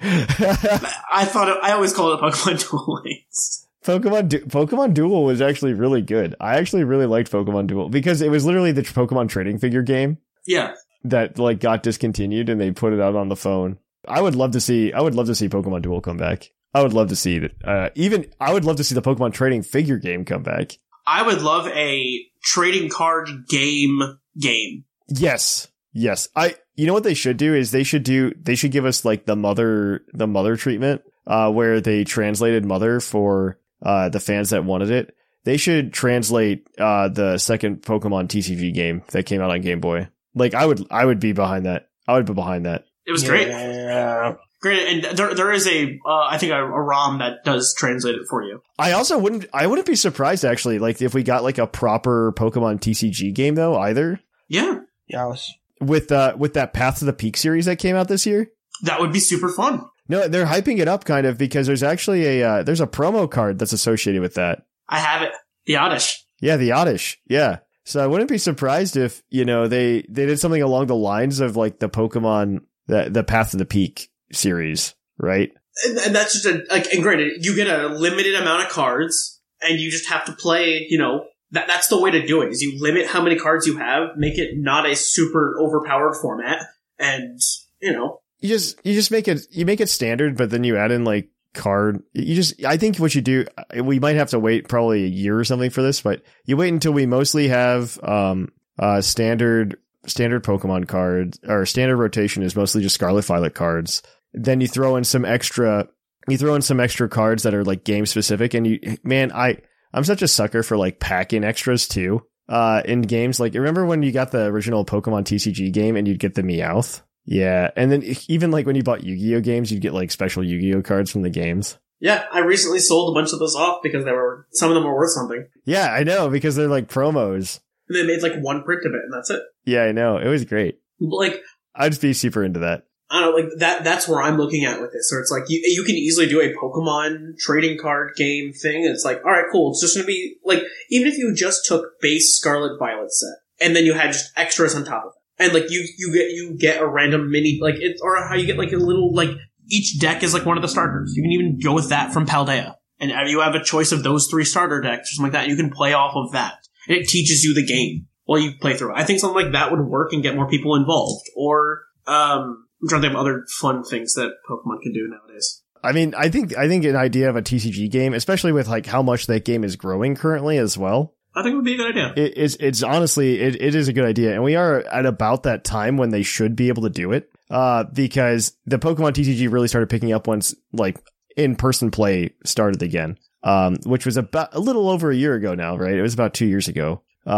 I thought it, I always called it Pokemon Duel Links. Pokemon du- Pokemon Duel was actually really good. I actually really liked Pokemon Duel because it was literally the Pokemon trading figure game. Yeah. That like got discontinued and they put it out on the phone. I would love to see. I would love to see Pokemon Duel come back. I would love to see that. Uh, even I would love to see the Pokemon trading figure game come back. I would love a trading card game game. Yes, yes. I. You know what they should do is they should do. They should give us like the mother, the mother treatment, uh, where they translated Mother for uh the fans that wanted it. They should translate uh the second Pokemon T C G game that came out on Game Boy. Like I would, I would be behind that. I would be behind that. It was great. Yeah. Great, and there there is a uh, I think a, a ROM that does translate it for you. I also wouldn't I wouldn't be surprised actually, like if we got like a proper Pokemon T C G game though either. Yeah, yeah. I was... With uh with that Path to the Peak series that came out this year, that would be super fun. No, they're hyping it up kind of because there's actually a uh, there's a promo card that's associated with that. I have it, the Oddish. Yeah, the Oddish. Yeah. So I wouldn't be surprised if you know they they did something along the lines of like the Pokemon the the Path to the Peak series, right? And, and that's just a like, and granted, you get a limited amount of cards, and you just have to play. You know, that that's the way to do it. Is you limit how many cards you have, make it not a super overpowered format, and you know, you just you just make it you make it standard, but then you add in like card. You just I think what you do, we might have to wait probably a year or something for this, but you wait until we mostly have um uh standard standard Pokemon cards, or standard rotation is mostly just Scarlet Violet cards. Then you throw in some extra, you throw in some extra cards that are like game specific. And you, man, I, I'm such a sucker for like pack-in extras too, uh, in games. Like, remember when you got the original Pokemon T C G game and you'd get the Meowth? Yeah. And then even like when you bought Yu-Gi-Oh games, you'd get like special Yu-Gi-Oh cards from the games. Yeah. I recently sold a bunch of those off because they were, some of them were worth something. Yeah, I know, because they're like promos. And they made like one print of it and that's it. Yeah, I know. It was great. Like, I'd be super into that. I don't know, like, that, that's where I'm looking at with this. So it's like, you, you can easily do a Pokemon trading card game thing. It's like, alright, cool. It's just gonna be, like, even if you just took base Scarlet Violet set, and then you had just extras on top of it. And, like, you, you get, you get a random mini, like, it, or how you get, like, a little, like, each deck is, like, one of the starters. You can even go with that from Paldea. And you have a choice of those three starter decks, or something like that. You can play off of that. And it teaches you the game while you play through it. I think something like that would work and get more people involved. Or, um, I'm trying to think of other fun things that Pokemon can do nowadays. I mean, I think I think an idea of a T C G game, especially with like how much that game is growing currently as well, I think it would be a good idea. It, it's it's honestly it, it is a good idea, and we are at about that time when they should be able to do it, uh, because the Pokemon T C G really started picking up once like in person play started again, um, which was about a little over a year ago now, right? It was about two years ago. Um,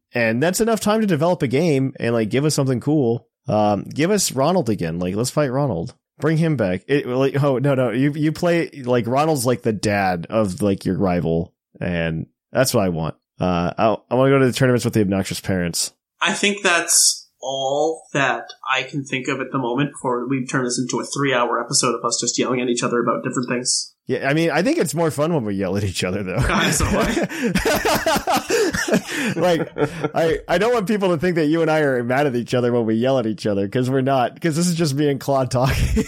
and that's enough time to develop a game and like give us something cool. Um, give us Ronald again. Like, let's fight Ronald. Bring him back. It, like, oh no, no, you you play like Ronald's like the dad of like your rival, and that's what I want. Uh, I I want to go to the tournaments with the obnoxious parents. I think that's all that I can think of at the moment before we turn this into a three-hour episode of us just yelling at each other about different things. Yeah, I mean, I think it's more fun when we yell at each other, though. God, so like, I I don't want people to think that you and I are mad at each other when we yell at each other, because we're not. Because this is just me and Claude talking.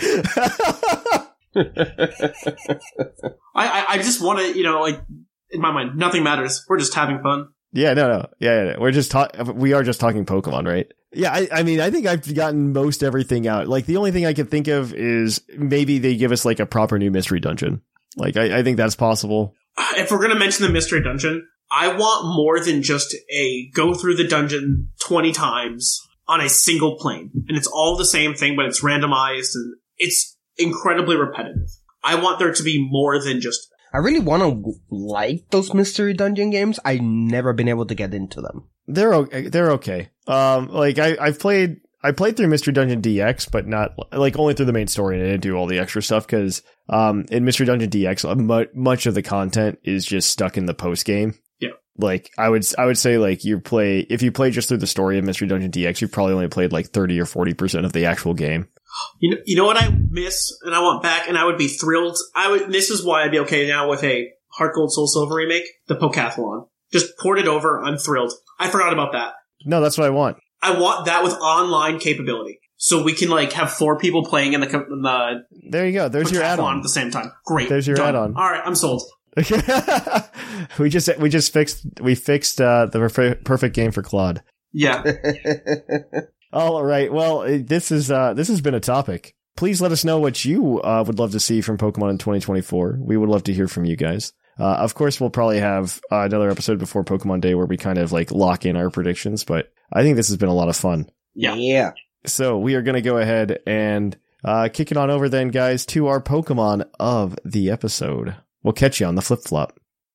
I, I I just want to, you know, like in my mind, nothing matters. We're just having fun. Yeah, no, no, yeah, yeah, yeah. We're just talking. We are just talking Pokemon, right? Yeah, I, I mean, I think I've gotten most everything out. Like, the only thing I can think of is maybe they give us like a proper new mystery dungeon. Like, I, I think that's possible. If we're gonna mention the mystery dungeon, I want more than just a go through the dungeon twenty times on a single plane, and it's all the same thing, but it's randomized and it's incredibly repetitive. I want there to be more than just. I really want to like those mystery dungeon games. I've never been able to get into them. They're okay. They're okay. Um, like I, I've played, I played through Mystery Dungeon D X, but not like only through the main story, and I didn't do all the extra stuff because, um, in Mystery Dungeon D X, mu- much of the content is just stuck in the post game. Yeah. Like I would, I would say like you play, if you play just through the story of Mystery Dungeon D X, you've probably only played like thirty or forty percent of the actual game. You know, you know what I miss and I want back, and I would be thrilled. I would. This is why I'd be okay now with a Heart Gold Soul Silver remake, the Pokathlon. Just port it over. I'm thrilled. I forgot about that. No, that's what I want. I want that with online capability, so we can like have four people playing in the in the. There you go. There's your add-on at the same time. Great. There's your Done. add-on. All right, I'm sold. we just we just fixed we fixed uh, the perf- perfect game for Claude. Yeah. All right. Well, this is uh, this has been a topic. Please let us know what you uh, would love to see from Pokemon in twenty twenty-four. We would love to hear from you guys. Uh, of course, we'll probably have uh, another episode before Pokemon Day where we kind of like lock in our predictions. But I think this has been a lot of fun. Yeah. Yeah. So we are going to go ahead and uh, kick it on over then, guys, to our Pokemon of the episode. We'll catch you on the flip flop.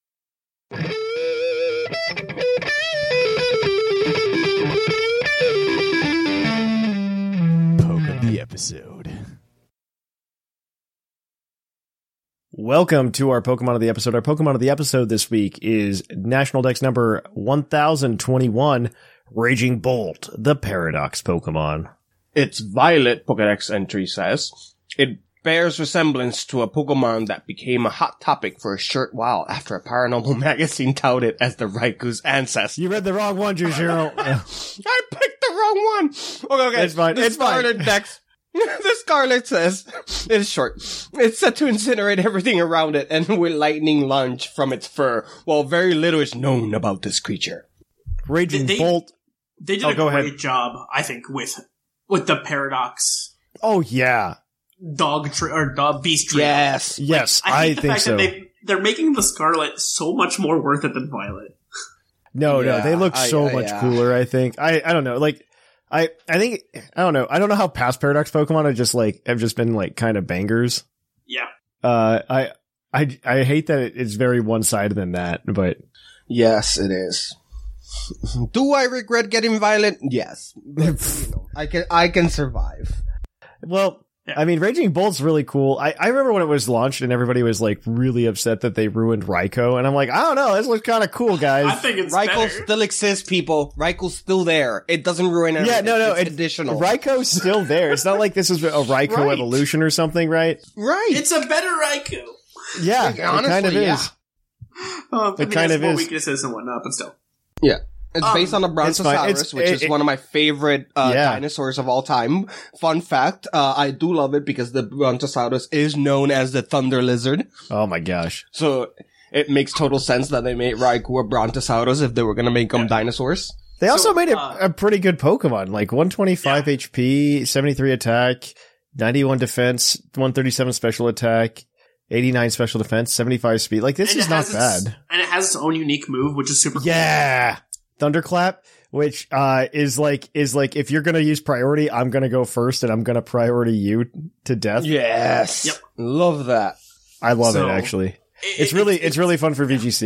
The episode. Welcome to our Pokemon of the episode. Our Pokemon of the episode this week is National Dex number one thousand twenty-one, Raging Bolt, the Paradox Pokemon. Its Violet Pokédex entry says, it bears resemblance to a Pokemon that became a hot topic for a short while after a paranormal magazine touted it as the Raiku's ancestor. You read the wrong one, Jujiro. I picked the wrong one. Okay, okay. It's fine. The It's Scarlet fine. Dex. The Scarlet says, it is short. It's set to incinerate everything around it and with lightning lunge from its fur, while very little is known about this creature. Raging They- they- Bolt. They did Oh, a go great ahead. job, I think, with with the Paradox Oh, yeah. dog tri- or dog beast trio. Yes. Yes, I, I, hate the think fact so. that they they're making the Scarlet so much more worth it than Violet. No, no, Yeah, they look I- so I- much yeah. cooler, I think. I, I don't know. Like, I, I think, I don't know. I don't know how past Paradox Pokemon have just like, have just been like kind of bangers. Yeah. Uh, I, I, I hate that it's very one-sided than that, but Yes, it is. Do I regret getting Violet? Yes. But, you know, I can, I can survive. well, Yeah. I mean, Raging Bolt's really cool. I, I remember when it was launched and everybody was like really upset that they ruined Raikou. And I'm like, I don't know. This looks kind of cool, guys. I think it's Raikou better. still exists, people. Raikou's still there. It doesn't ruin anything. yeah, no, no. It's it- additional. Raikou's still there. It's not like this is a Raikou Right. evolution or something, right? Right. It's a better Raikou. Yeah, Like, it kind of honestly, yeah. is. Um, I It mean, kind it of more is. weaknesses and whatnot, but still. Yeah. It's Um, based on a it's fine. Brontosaurus, It's- which it- is it- one of my favorite uh, Yeah. dinosaurs of all time. Fun fact, uh, I do love it because the Brontosaurus is known as the Thunder Lizard. Oh my gosh. So it makes total sense that they made Raikou a Brontosaurus if they were going to make them Yeah. dinosaurs. They also So, made a, uh, a pretty good Pokemon, like one twenty-five H P, seventy-three attack, ninety-one defense, one thirty-seven special attack, eighty-nine special defense, seventy-five speed. Like, this And is it not has its- bad. And it has its own unique move, which is super cool. Yeah. Thunderclap, which uh is like is like if you're gonna use priority, I'm gonna go first and I'm gonna priority you to death. Yes. Yep. Love that. I love So, it actually. It- It's it- really it's really fun for V G C.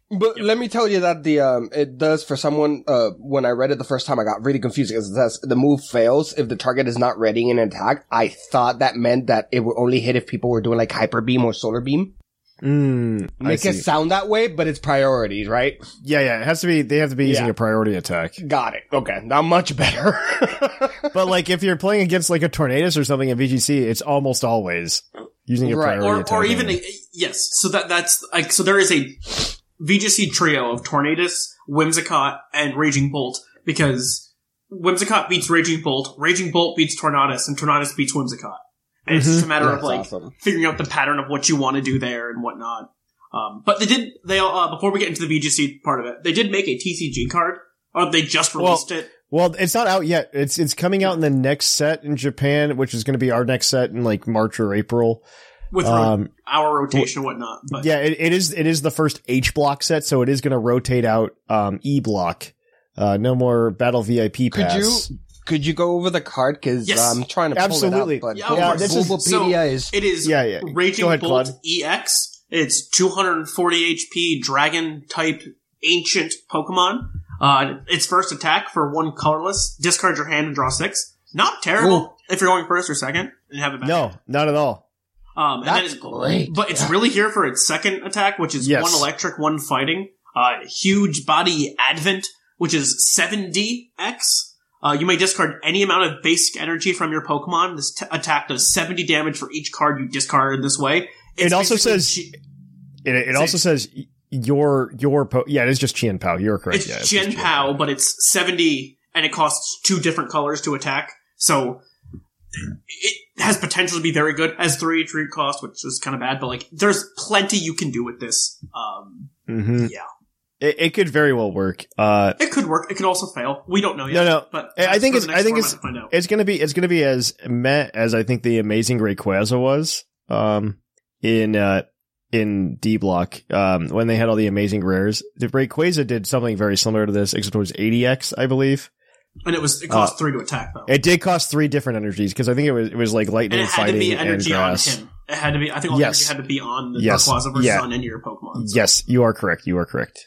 But yep. Let me tell you that the um it does for someone uh when I read it the first time I got really confused because it says the move fails if the target is not ready in an attack. I thought that meant that it would only hit if people were doing like hyper beam or solar beam. Mm, Make it sound that way, but it's priorities, right? Yeah, yeah. It has to be. They have to be using yeah. a priority attack. Got it. Okay, now much better. But like if you're playing against like a Tornadus or something in V G C, it's almost always using a right. priority or, attack. Or even a, yes. So that that's like so there is a V G C trio of Tornadus, Whimsicott, and Raging Bolt, because Whimsicott beats Raging Bolt, Raging Bolt beats Tornadus, and Tornadus beats Whimsicott. And it's just a matter That's of like awesome. figuring out the pattern of what you want to do there and whatnot. Um, but they did, they uh, before we get into the V G C part of it, they did make a T C G card, or they just released well, it. Well, it's not out yet. It's it's coming out in the next set in Japan, which is going to be our next set in like March or April. With um, our rotation and whatnot. But. Yeah, it, it is it is the first H block set, so it is going to rotate out um, E block. Uh, no more Battle V I P pass. Could you could you go over the card? Because yes. I'm trying to Absolutely. pull it up. Yeah, But yeah, this is, Bulbapedia so is it is yeah, yeah. Raging ahead, Bolt Claude. E X. It's two hundred forty H P Dragon type ancient Pokemon. Uh, its first attack for one colorless. Discard your hand and draw six. Not terrible Ooh. if you're going first or second and have it back. No, not at all. Um, and That's then it, great. But it's really here for its second attack, which is Yes. one electric, one fighting. Uh, huge body Advent, which is seventy X. Uh, you may discard any amount of basic energy from your Pokemon. This t- attack does seventy damage for each card you discard in this way. It's It also basically says Chi- it, it also says your your po- yeah, it is just Chien Pao. You're correct. it's yeah, it's Chien just Pao, but it's seventy and it costs two different colors to attack. So it has potential to be very good as three treat cost, which is kind of bad, but like there's plenty you can do with this. Um, Mm-hmm. yeah. It, it could very well work. Uh, It could work. It could also fail. We don't know yet. No, no. But I think for it's. the I next think format it's. to find out. It's gonna be. It's gonna be as meh as I think the Amazing Rayquaza was. Um, in uh, in D Block. Um, when they had all the amazing rares, the Rayquaza did something very similar to this, except it was eighty X, I believe. And it was it cost uh, three to attack though. It did cost three different energies because I think it was it was like lightning, and it had to fighting, be and energy on grass. him. It had to be. I think all Yes. the energy had to be on the Yes. Rayquaza versus Yeah. on any of your Pokemon. So. Yes, you are correct. You are correct.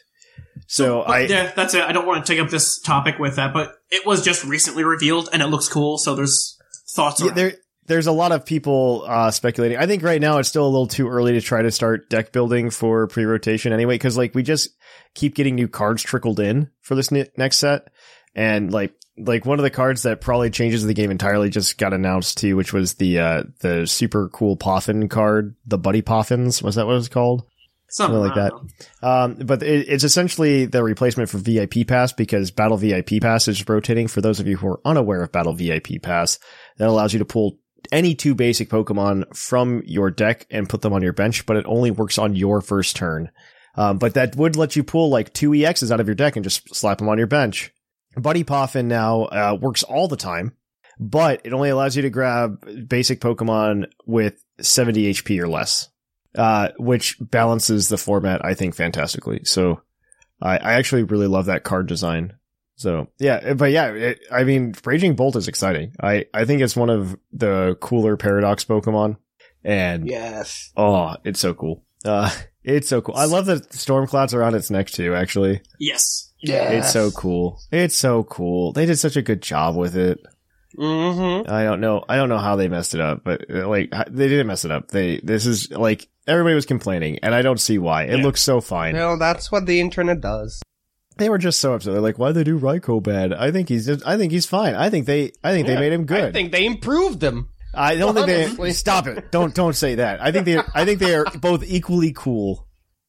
So, But I yeah, that's it. I don't want to take up this topic with that, but it was just recently revealed and it looks cool. So there's thoughts. yeah, around there it. there's a lot of people uh, speculating. I think right now it's still a little too early to try to start deck building for pre-rotation anyway, because like we just keep getting new cards trickled in for this ne- next set, and like like one of the cards that probably changes the game entirely just got announced too, which was the uh, the super cool Poffin card, the Buddy Poffins. Was that what it was called? Something like that. Um, but it, it's essentially the replacement for V I P Pass because Battle V I P Pass is rotating. For those of you who are unaware of Battle V I P Pass, that allows you to pull any two basic Pokemon from your deck and put them on your bench, but it only works on your first turn. Um, but that would let you pull like two E Xs out of your deck and just slap them on your bench. Buddy Poffin now uh, works all the time, but it only allows you to grab basic Pokemon with seventy H P or less. Uh, which balances the format, I think, fantastically. So, I, I actually really love that card design. So, yeah, but yeah, it, I mean, Raging Bolt is exciting. I, I think it's one of the cooler Paradox Pokemon. And, yes. oh, it's so cool. Uh, it's so cool. I love that Storm Clouds are on its neck too, actually. Yes. Yeah. It's so cool. It's so cool. They did such a good job with it. Mm-hmm. I don't know. I don't know how they messed it up, but uh, like they didn't mess it up. They, this is like everybody was complaining and I don't see why. It Yeah. looks so fine. Well, that's what the internet does. They were just so upset. They're like, why'd they do Raikou bad? I think he's just, I think he's fine. I think they, I think Yeah, they made him good. I think they improved him. I don't think Honestly. they, stop it. Don't, don't say that. I think they, I think they are both equally cool.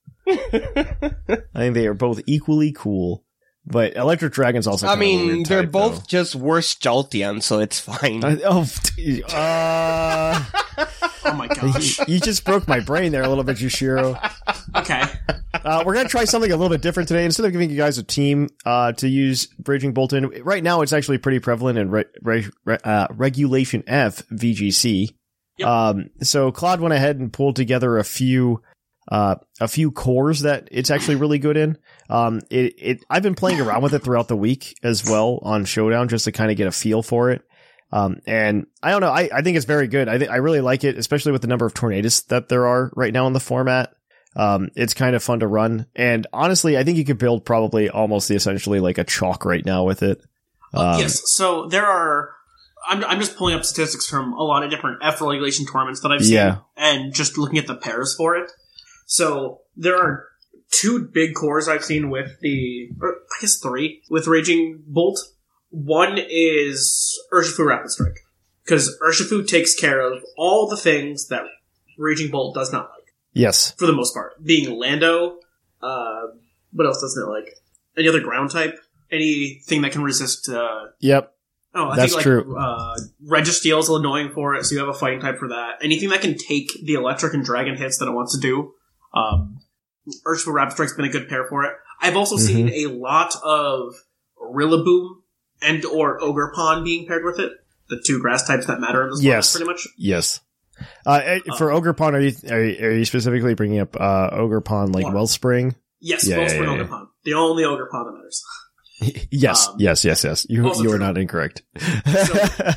I think they are both equally cool. But Electric Dragon's also I kind of a mean, weird they're type, both though. just worse Jolteon, so it's fine. I, oh, uh, Oh my gosh. you just broke my brain there a little bit, Yushiro. Okay. Uh, we're going to try something a little bit different today. Instead of giving you guys a team uh, to use Raging Bolt in, right now it's actually pretty prevalent in re- re- re- uh, Regulation F V G C. Yep. Um, so Claude went ahead and pulled together a few uh, a few cores that it's actually really good in. Um, it, it I've been playing around with it throughout the week as well on Showdown just to kind of get a feel for it. Um, and I don't know, I, I think it's very good. I think I really like it, especially with the number of Tornadus that there are right now in the format. Um, it's kind of fun to run. And honestly, I think you could build probably almost the essentially like a chalk right now with it. Uh, Um, yes, so there are. I'm, I'm just pulling up statistics from a lot of different F regulation tournaments that I've seen, Yeah. and just looking at the pairs for it. So there are two big cores I've seen with the, or I guess three, with Raging Bolt. One is Urshifu Rapid Strike, because Urshifu takes care of all the things that Raging Bolt does not like, Yes. for the most part. Being Lando, uh, what else doesn't it like? Any other ground type? Anything that can resist, uh, Yep. Oh, I That's think, like, true. Uh, Registeel's annoying for it, so you have a fighting type for that. Anything that can take the electric and dragon hits that it wants to do. Um, Urshifu Rapid Strike's been a good pair for it. I've also Mm-hmm. seen a lot of Rillaboom and or Ogerpon being paired with it. The two grass types that matter in this Yes. one, pretty much. Yes. Uh, eh, for Ogerpon, are you, are you are you specifically bringing up uh, Ogerpon like Water. Wellspring? Yes, Yeah, Wellspring yeah, yeah. Ogerpon. The only Ogerpon that matters. yes, Um, yes, yes, yes. You also you are true. not incorrect. I,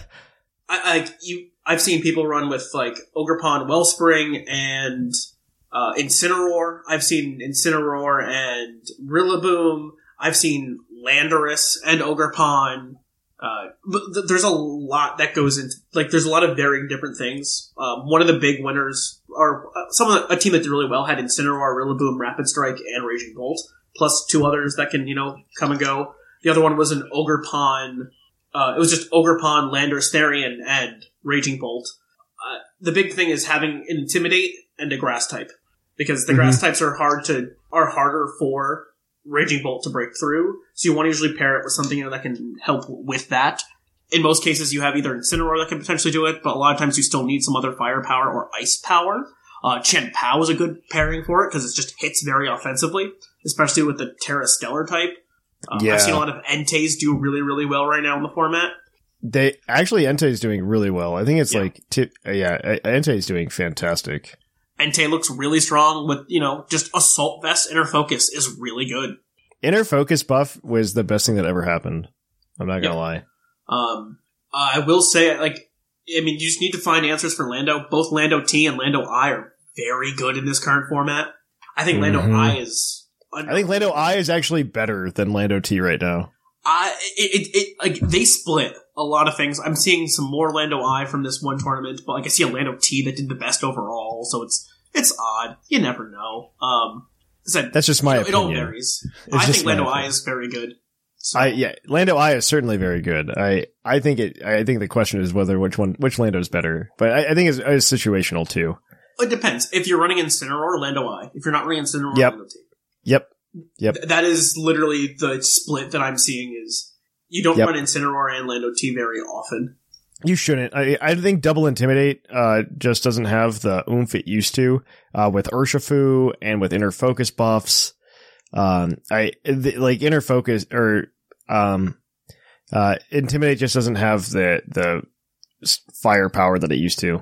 I you I've seen people run with like Ogerpon, Wellspring, and uh, Incineroar. I've seen Incineroar and Rillaboom. I've seen Landorus and Ogerpon. Uh, but th- there's a lot that goes into, like, there's a lot of varying different things. Um, one of the big winners, or uh, some of the, a team that did really well had Incineroar, Rillaboom, Rapid Strike, and Raging Bolt, plus two others that can, you know, come and go. The other one was an Ogerpon, uh, it was just Ogerpon, Landorus, Therian, and Raging Bolt. Uh, the big thing is having an Intimidate and a Grass type, because the Mhm. Grass types are hard to, are harder for Raging Bolt to break through, so you want to usually pair it with something, you know, that can help with that. In most cases, you have either Incineroar that can potentially do it, but a lot of times you still need some other firepower or ice power. Uh, Chen Pao is a good pairing for it, because it just hits very offensively, especially with the Terra Stellar type. Uh, Yeah. I've seen a lot of Entei's do really, really well right now in the format. They actually Entei is doing really well. I think it's Yeah. like t- uh, yeah, Entei is doing fantastic. Entei looks really strong with, you know, just Assault Vest Inner Focus is really good. Inner Focus buff was the best thing that ever happened. I'm not gonna Yeah. lie. Um, I will say, like, I mean, you just need to find answers for Lando. Both Lando T and Lando I are very good in this current format. I think Lando Mhm. I is. I think Lando I is actually better than Lando T right now. I it, it, it like they split a lot of things. I'm seeing some more Lando I from this one tournament, but like I see a Lando T that did the best overall, so it's it's odd. You never know. Um, said, That's just my you know, it all opinion. varies. It's I just think my Lando I opinion. is very good. So, I yeah, Lando I is certainly very good. I I think it. I think the question is whether which one which Lando is better. But I, I think it's, it's situational too. it depends. If you're running Incineroar, Lando I. If you're not running Incineroar, Yep. Lando T. Yep. Yep. Th- that is literally the split that I'm seeing. Is you don't Yep. run Incineroar and Lando T very often. You shouldn't. I I think Double Intimidate uh just doesn't have the oomph it used to uh with Urshifu and with Inner Focus buffs. Um, I the, like Inner Focus or um uh Intimidate just doesn't have the the s- firepower that it used to.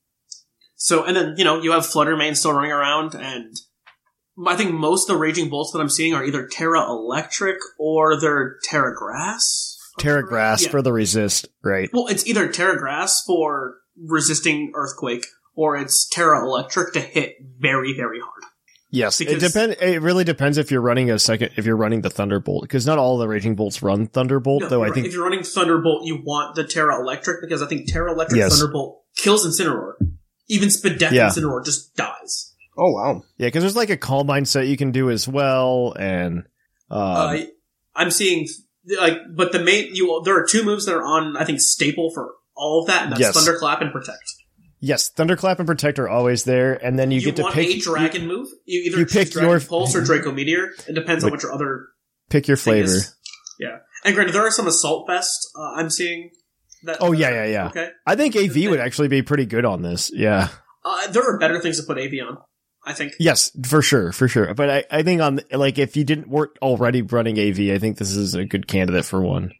So, and then, you know, you have Fluttermane still running around, and I think most of the Raging Bolts that I'm seeing are either Terra Electric or they're Terra Grass. Terra Grass Yeah. for the resist, right? Well, it's either Terra Grass for resisting Earthquake, or it's Terra Electric to hit very, very hard. Yes, it Because- depend. It really depends if you're running a second. If you're running the Thunderbolt, because not all the Raging Bolts run Thunderbolt. No, though you're I right. think if you're running Thunderbolt, you want the Terra Electric, because I think Terra Electric Yes. Thunderbolt kills Incineroar. Even Spadef Yeah. Incineroar just dies. Oh, wow. yeah, because there's like a Calm Mind set you can do as well, and um, uh, I'm seeing like, but the main you there are two moves that are on I think staple for all of that, and that's Yes. Thunderclap and Protect. yes, Thunderclap and Protect are always there, and then you, You, get to want pick a dragon move. You either you choose pick Dragon your- Pulse or Draco Meteor. It depends on Wait. what your other pick your thing flavor. is. Yeah, and granted, there are some Assault Vest uh, I'm seeing. That, Oh yeah, yeah, yeah. Okay, I think A V Okay. would actually be pretty good on this. Yeah. uh, there are better things to put A V on. I think. Yes, for sure, for sure. But I, I think on like if you didn't work already running A V, I think this is a good candidate for one.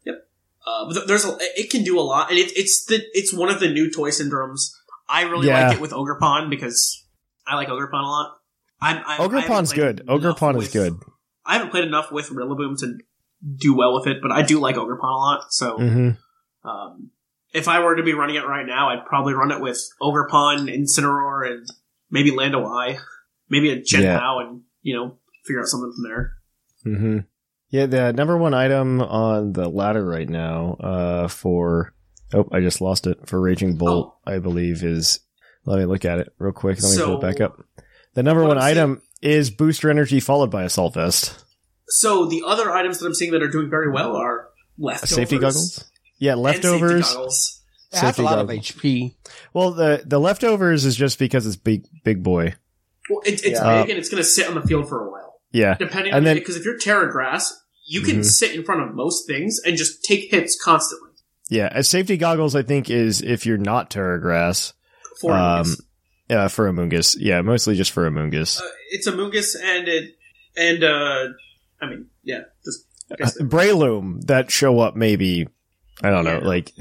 Uh, but th- there's a, it can do a lot, and it, it's the it's one of the new toy syndromes. I really Yeah. like it with Ogerpon because I like Ogerpon a lot. I'm, I'm, I haven't Ogerpon's played good. enough Ogerpon is with- good. I haven't played enough with Rillaboom to do well with it, but I do like Ogerpon a lot. So, Mm-hmm. um, if I were to be running it right now, I'd probably run it with Ogerpon, Incineroar, and maybe Lando I. maybe a Gen Yeah. How and, you know, figure out something from there. Mm-hmm. Yeah, the number one item on the ladder right now, uh, for, oh, I just lost it, for Raging Bolt, Oh. I believe is, let me look at it real quick. Let me So, pull it back up. The number one I'm seeing- item is Booster Energy followed by Assault Vest. So the other items that I'm seeing that are doing very well are leftovers. Safety goggles? Yeah, and leftovers. Safety goggles. It has a Safety lot of goggles. H P. Well, the, the leftovers is just because it's big, big boy. Well, it, it's Yeah. big and it's going to sit on the field for a while. Yeah. Depending And on then- because if you're Terra Grass, you can Mhm. sit in front of most things and just take hits constantly. Yeah, as safety goggles, I think, is if you're not Terragrass. For Um, Amoonguss. yeah, for Amoonguss. Yeah, mostly just for Amoonguss. Uh, it's Amoonguss and it, and, uh, I mean, yeah, just, I guess Uh, Breloom that show up maybe, I don't know, Yeah. like,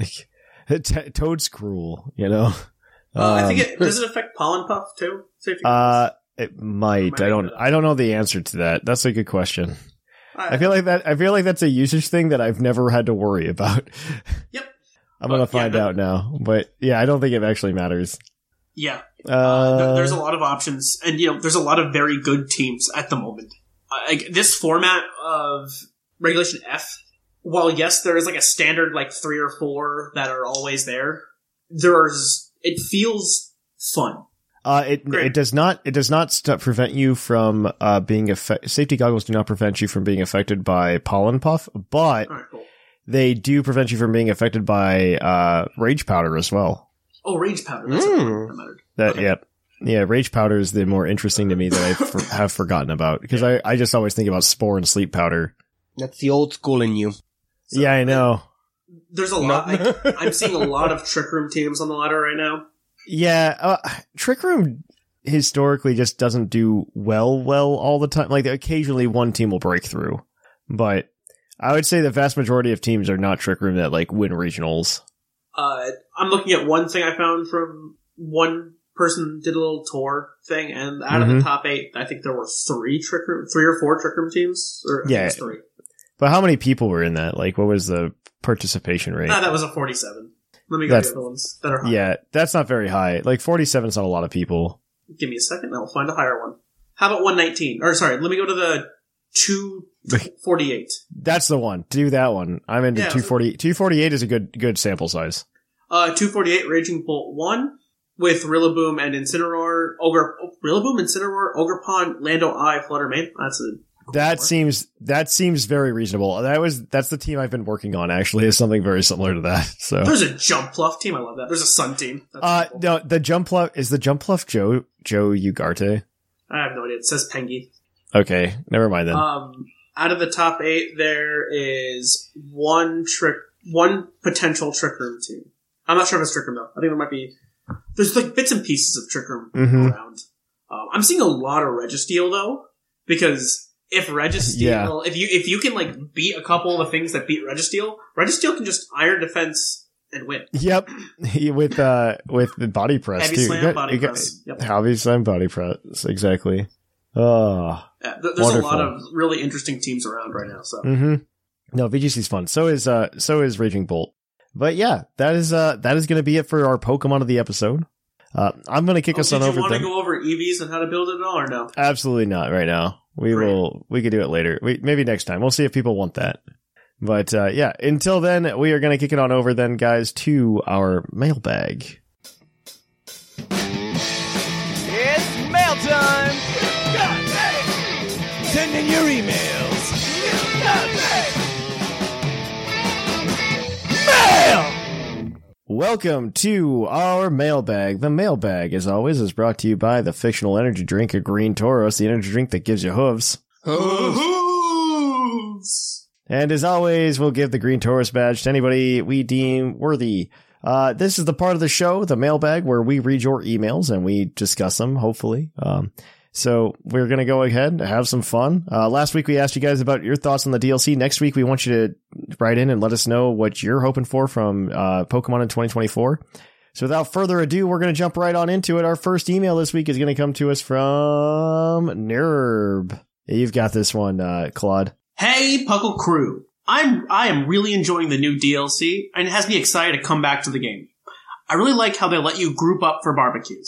t- Toad's cruel, you know? uh, I think Um, it, does it affect Pollen Puff too? Safety Uh, it might. Might I don't, be. I don't know the answer to that. That's a good question. I, I feel like that, I feel like that's a usage thing that I've never had to worry about. Yep. I'm gonna Uh, yeah, find no- out now, but yeah, I don't think it actually matters. Yeah. Uh, Uh, there- there's a lot of options, and you know, there's a lot of very good teams at the moment. Uh, like, this format of Regulation F, while yes, there is like a standard like three or four that are always there, there's it feels fun. Uh, it Great. it does not it does not st- prevent you from uh being affected. Safety goggles do not prevent you from being affected by pollen puff, but All right, cool. they do prevent you from being affected by uh rage powder as well. Oh, Rage Powder. That's Mm. the one that mattered. That Okay. yep. Yeah, rage powder is the more interesting to me that I for- have forgotten about because I, I just always think about spore and sleep powder. That's the old school in you. So, yeah, I know. There's a lot. I, I'm seeing a lot of Trick Room teams on the ladder right now. Yeah, uh, Trick Room historically just doesn't do well, well all the time. Like, occasionally one team will break through. But I would say the vast majority of teams are not Trick Room that, like, win regionals. Uh, I'm looking at one thing I found from one person did a little tour thing, and out of Mhm. the top eight, I think there were three Trick Room, three or four Trick Room teams. Or I think Yeah. it's three. But how many people were in that? Like, what was the participation rate? Ah, that was a forty-seven. Let me go That's- to the other ones that are high. Yeah, that's not very high. Like, forty-seven is not a lot of people. Give me a second, and I'll find a higher one. How about one nineteen? Or sorry, let me go to the two forty-eight. That's the one. Do that one. I'm into Yeah. two forty. two forty-eight is a good good sample size. Uh, two forty-eight Raging Bolt one with Rillaboom and Incineroar, Ogre, oh, Rillaboom, Incineroar, Ogerpon, Lando Eye, Flutter Mane. That's a cool That tour. seems that seems very reasonable. That was that's the team I've been working on actually is something very similar to that. So There's a Jump Pluff team. I love that. There's a Sun team. That's uh cool. no, the jump pluff is the jump pluff Joe Joe Ugarte. I have no idea. It says Pengy. Okay, never mind then. Um, out of the top eight, there is one trick, one potential Trick Room team. I'm not sure if it's Trick Room though. I think there might be. There's like bits and pieces of Trick Room Mhm. around. Um, I'm seeing a lot of Registeel though, because if Registeel, Yeah. if you if you can like beat a couple of the things that beat Registeel, Registeel can just Iron Defense and win. Yep, with uh with the body press Heavy too. slam, You got- body you got- press. Yep. Heavy slam, body press. Exactly. Oh. Yeah, th- there's Wonderful. a lot of really interesting teams around right now. So Mm-hmm. No, V G C's fun. So is uh so is Raging Bolt. But yeah, that is uh that is gonna be it for our Pokemon of the episode. Uh I'm gonna kick oh, us did on you over want to then. go over E Vs and how to build it all, or no? Absolutely not right now. We Great. will we could do it later. We maybe next time. We'll see if people want that. But uh yeah, until then we are gonna kick it on over then, guys, to our mailbag. It's mail time! Send in your emails! Mail! Welcome to our mailbag. The mailbag, as always, is brought to you by the fictional energy drink, a Green Tauros, the energy drink that gives you hooves. Hooves! And as always, we'll give the Green Tauros badge to anybody we deem worthy. Uh, this is the part of the show, the mailbag, where we read your emails and we discuss them, hopefully. Um, so we're going to go ahead and have some fun. Uh, last week we asked you guys about your thoughts on the D L C. Next week we want you to write in and let us know what you're hoping for from, uh, Pokemon in twenty twenty-four. So without further ado, we're going to jump right on into it. Our first email this week is going to come to us from Nerb. You've got this one, uh, Claude. Hey, Puckle Crew. I'm, I am really enjoying the new D L C, and it has me excited to come back to the game. I really like how they let you group up for barbecues.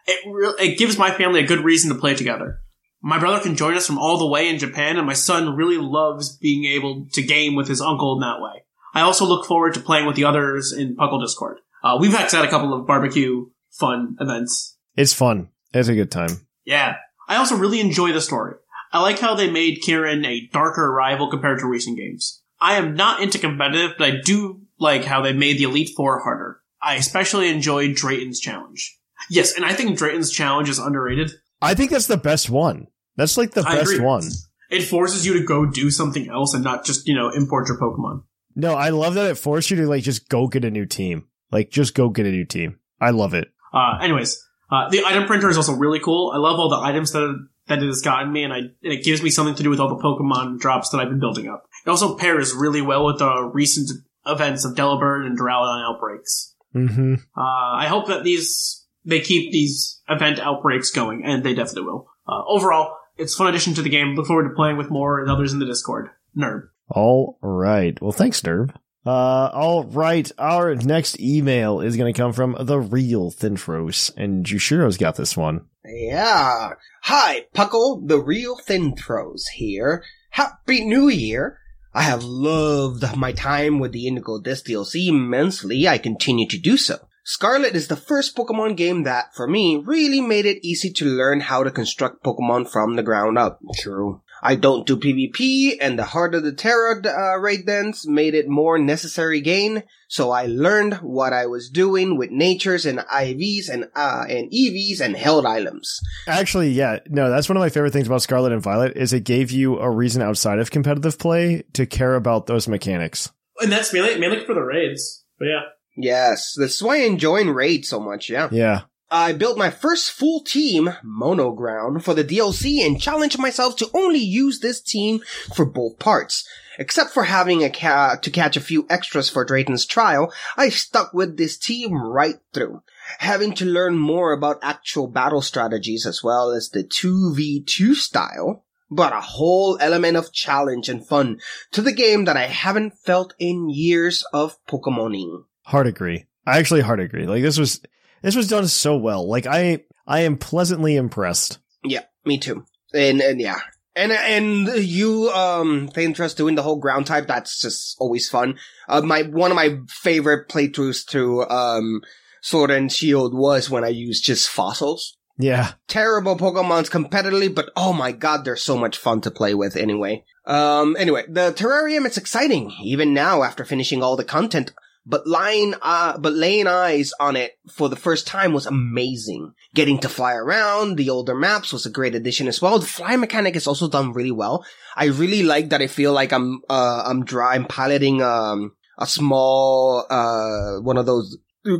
it re- it gives my family a good reason to play together. My brother can join us from all the way in Japan, and my son really loves being able to game with his uncle in that way. I also look forward to playing with the others in Puckle Discord. Uh, we've actually had a couple of barbecue fun events. It's fun. It's a good time. Yeah. I also really enjoy the story. I like how they made Kieran a darker rival compared to recent games. I am not into competitive, but I do like how they made the Elite Four harder. I especially enjoyed Drayton's challenge. Yes, and I think Drayton's challenge is underrated. I think that's the best one. That's like the I best agree. one. It forces you to go do something else and not just, you know, import your Pokemon. No, I love that it forced you to like just go get a new team. Like just go get a new team. I love it. Uh, anyways, uh, the item printer is also really cool. I love all the items that that it has gotten me, and, I, and it gives me something to do with all the Pokemon drops that I've been building up. It also pairs really well with the recent events of Delibird and Duraludon outbreaks. Mm-hmm. Uh, I hope that these they keep these event outbreaks going, and they definitely will. Uh, overall, it's a fun addition to the game. Look forward to playing with more and others in the Discord. Nerb. All right. Well, thanks, Nerb. Uh, all right. Our next email is going to come from the real Thinthros, and Jushiro's got this one. Yeah. Hi, Puckle, the real Thinthros here. Happy New Year. I have loved my time with the Indigo Disc D L C immensely. I continue to do so. Scarlet is the first Pokemon game that, for me, really made it easy to learn how to construct Pokemon from the ground up. True. I don't do PvP, and the Heart of the Terra uh, raid dens made it more necessary gain, so I learned what I was doing with Natures and I Vs and uh, and E Vs and held items. Actually, yeah, no, that's one of my favorite things about Scarlet and Violet, is it gave you a reason outside of competitive play to care about those mechanics. And that's mainly, mainly for the raids, but yeah. Yes, that's why I enjoy raids so much, yeah. Yeah. I built my first full team, Monoground, for the D L C and challenged myself to only use this team for both parts. Except for having a ca- to catch a few extras for Drayton's trial, I stuck with this team right through, having to learn more about actual battle strategies as well as the two v two style, but a whole element of challenge and fun to the game that I haven't felt in years of Pokemoning. Hard agree. I actually hard agree. Like, this was... This was done so well. Like, I I am pleasantly impressed. Yeah, me too. And, and yeah. And, and you, um, Thinthros doing the whole ground type, that's just always fun. Uh, my, one of my favorite playthroughs to, um, Sword and Shield was when I used just fossils. Yeah. Terrible Pokemons competitively, but oh my god, they're so much fun to play with anyway. Um, anyway, the terrarium is exciting, even now after finishing all the content. But lying, uh, but laying eyes on it for the first time was amazing. Getting to fly around, the older maps was a great addition as well. The fly mechanic is also done really well. I really like that I feel like I'm, uh, I'm dry, I'm piloting, um, a small, uh, one of those, uh,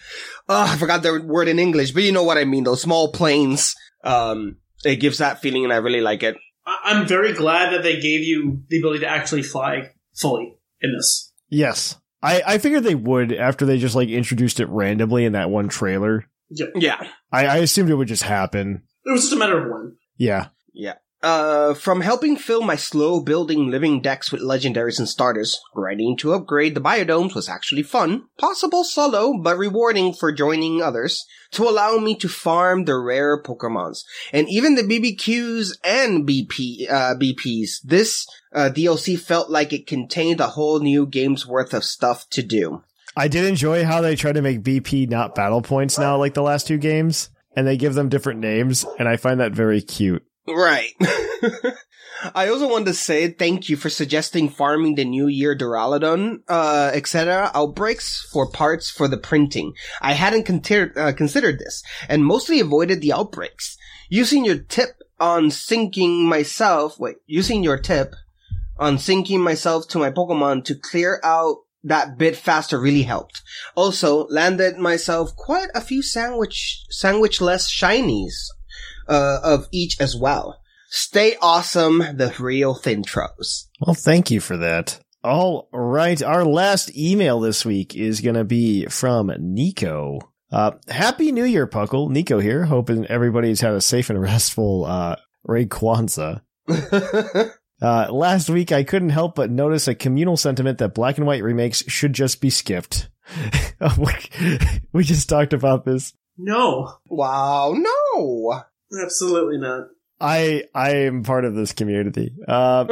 I forgot the word in English, but you know what I mean, those small planes. Um, it gives that feeling and I really like it. I'm very glad that they gave you the ability to actually fly fully in this. Yes. I, I figured they would after they just like introduced it randomly in that one trailer. Yep. Yeah. I, I assumed it would just happen. It was just a matter of when. Yeah. Yeah. Uh, from helping fill my slow building living decks with legendaries and starters, grinding to upgrade the biodomes was actually fun, possible solo, but rewarding for joining others, to allow me to farm the rare Pokemons. And even the B B Qs and B P, uh, B Ps, this, uh, D L C felt like it contained a whole new game's worth of stuff to do. I did enjoy how they try to make B P not battle points now, like the last two games, and they give them different names, and I find that very cute. Right. I also wanted to say thank you for suggesting farming the New Year Duraludon, uh, et cetera outbreaks for parts for the printing. I hadn't considered, uh, considered this, and mostly avoided the outbreaks. Using your tip on syncing myself, wait, using your tip on syncing myself to my Pokemon to clear out that bit faster really helped. Also, landed myself quite a few sandwich, sandwich-less shinies. Uh, of each as well. Stay awesome, the real Thinthros. Well, thank you for that. All right, our last email this week is going to be from Nico. Uh, Happy New Year, Puckle. Nico here, hoping everybody's had a safe and restful uh, Ray Kwanzaa. uh, last week, I couldn't help but notice a communal sentiment that black and white remakes should just be skipped. we just talked about this. No. Wow, no. Absolutely not. I I am part of this community. Uh,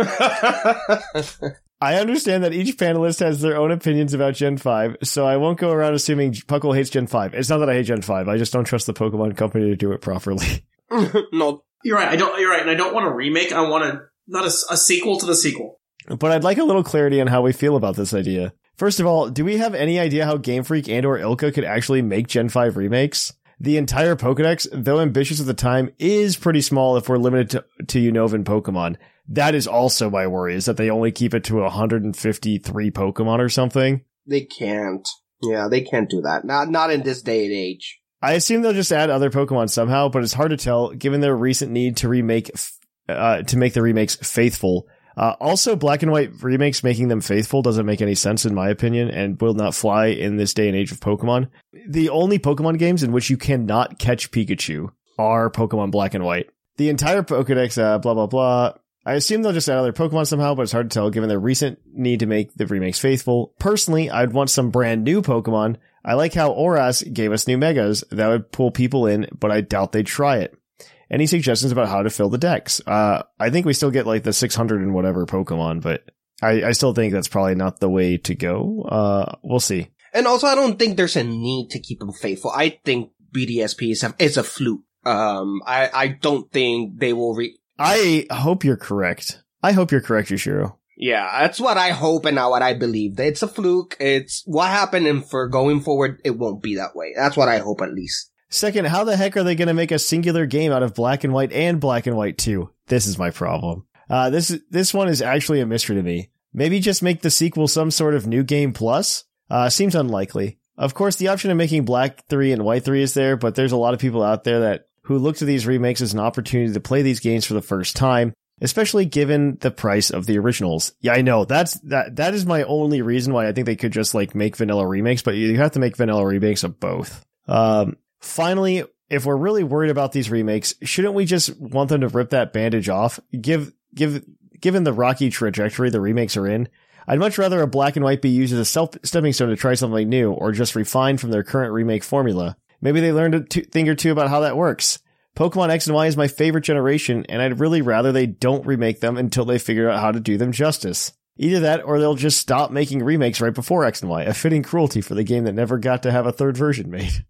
I understand that each panelist has their own opinions about Gen five, so I won't go around assuming Puckle hates Gen five. It's not that I hate Gen five. I just don't trust the Pokemon Company to do it properly. No. You're right. I don't. You're right, and I don't want a remake. I want a not a, a sequel to the sequel. But I'd like a little clarity on how we feel about this idea. First of all, do we have any idea how Game Freak and or Ilka could actually make Gen five remakes? The entire Pokedex, though ambitious at the time, is pretty small if we're limited to, to Unovan Pokemon. That is also my worry, is that they only keep it to one hundred fifty-three Pokemon or something. They can't. Yeah, they can't do that. Not not in this day and age. I assume they'll just add other Pokemon somehow, but it's hard to tell given their recent need to remake, uh, to make the remakes faithful. Uh, also, Black and White remakes making them faithful doesn't make any sense in my opinion and will not fly in this day and age of Pokemon. The only Pokemon games in which you cannot catch Pikachu are Pokemon Black and White. The entire Pokedex, uh, blah, blah, blah. I assume they'll just add other Pokemon somehow, but it's hard to tell given their recent need to make the remakes faithful. Personally, I'd want some brand new Pokemon. I like how Oras gave us new Megas. That would pull people in, but I doubt they'd try it. Any suggestions about how to fill the decks? Uh, I think we still get like the six hundred and whatever Pokemon, but I, I still think that's probably not the way to go. Uh, we'll see. And also, I don't think there's a need to keep them faithful. I think B D S P is a, is a fluke. Um, I, I don't think they will re- I hope you're correct. I hope you're correct, Yushiro. Yeah, that's what I hope and not what I believe. It's a fluke. It's what happened, and for going forward, it won't be that way. That's what I hope, at least. Second, how the heck are they going to make a singular game out of Black and White and Black and White two? This is my problem. Uh, this this one is actually a mystery to me. Maybe just make the sequel some sort of new game plus? Uh, seems unlikely. Of course, the option of making Black three and White three is there, but there's a lot of people out there that who look to these remakes as an opportunity to play these games for the first time, especially given the price of the originals. Yeah, I know. That's that that is my only reason why I think they could just like make vanilla remakes, but you have to make vanilla remakes of both. Um, finally, if we're really worried about these remakes, shouldn't we just want them to rip that bandage off? Give give given the rocky trajectory the remakes are in, I'd much rather a Black and White be used as a self stepping stone to try something new, or just refined from their current remake formula. Maybe they learned a t- thing or two about how that works. Pokemon X and Y is my favorite generation, and I'd really rather they don't remake them until they figure out how to do them justice. Either that, or they'll just stop making remakes right before X and Y, a fitting cruelty for the game that never got to have a third version made.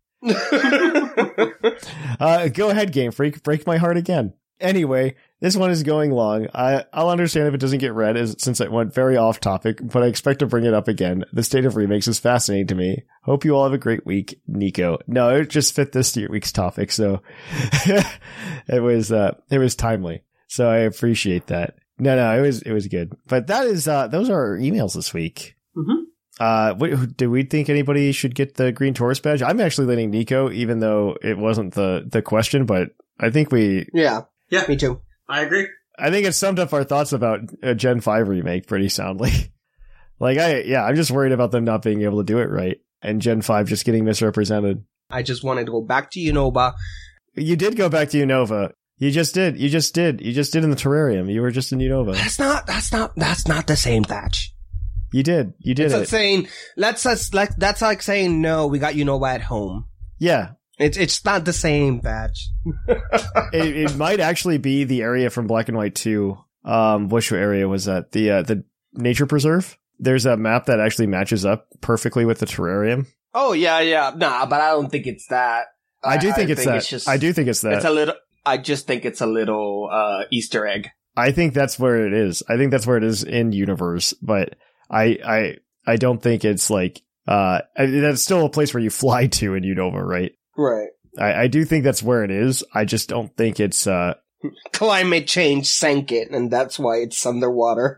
uh, go ahead, Game Freak. Break my heart again. Anyway, this one is going long. I, I'll understand if it doesn't get read, as, since it went very off topic, but I expect to bring it up again. The state of remakes is fascinating to me. Hope you all have a great week, Nico. No, it just fit this week's topic, so it was uh, it was timely. So I appreciate that. No, no, it was it was good. But that is uh, those are our emails this week. Mm-hmm. Uh, what, do we think anybody should get the Green Taurus badge? I'm actually leaning Nico, even though it wasn't the the question, but I think we yeah. Yeah, me too. I agree. I think it summed up our thoughts about a Gen five remake pretty soundly. Like, I, yeah, I'm just worried about them not being able to do it right, and Gen five just getting misrepresented. I just wanted to go back to Unova. You did go back to Unova. You just did. You just did. You just did in the terrarium. You were just in Unova. That's not, that's not, that's not the same, Thatch. You did. You did it's it. Like saying, let's, let's, like, that's like saying, no, we got Unova at home. Yeah. It's it's not the same, Batch. it, it might actually be the area from Black and White two. Um, which area was that? The uh, the nature preserve. There's a map that actually matches up perfectly with the terrarium. Oh yeah, yeah. Nah, but I don't think it's that. I do think I it's think that. It's just, I do think it's that. It's a little. I just think it's a little uh, Easter egg. I think that's where it is. I think that's where it is in universe, but I I I don't think it's like uh that's still a place where you fly to in Unova, right? Right. I, I do think that's where it is. I just don't think it's uh climate change sank it, and that's why it's underwater.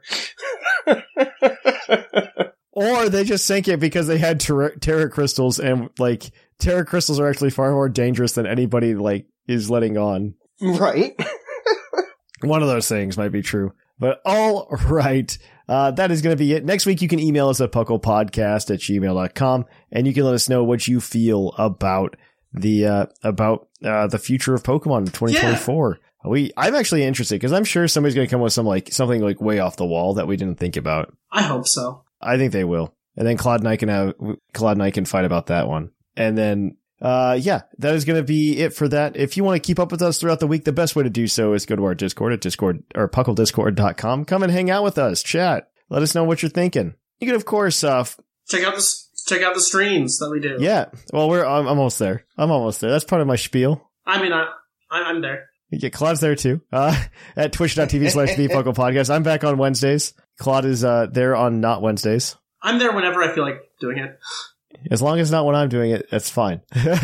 Or they just sank it because they had ter- terra crystals, and like terra crystals are actually far more dangerous than anybody like is letting on. Right. One of those things might be true. But all right. Uh, that is going to be it. Next week, you can email us at pucklepodcast at gmail dot com, and you can let us know what you feel about the uh, about uh, the future of Pokemon in twenty twenty-four. Yeah. We, I'm actually interested because I'm sure somebody's going to come with some like something like way off the wall that we didn't think about. I hope so. I think they will, and then Claude and I can have Claude and I can fight about that one, and then Uh, yeah, that is going to be it for that. If you want to keep up with us throughout the week, the best way to do so is go to our Discord at Discord or puckle discord dot com. Come and hang out with us, chat. Let us know what you're thinking. You can, of course, uh, f- check out this, check out the streams that we do. Yeah. Well, we're, I'm almost there. I'm almost there. That's part of my spiel. I mean, I, I'm there. Yeah, Claude's there too. Uh, at twitch.tv slash the Puckle Podcast. I'm back on Wednesdays. Claude is, uh, there on not Wednesdays. I'm there whenever I feel like doing it. As long as not when I'm doing it, that's fine.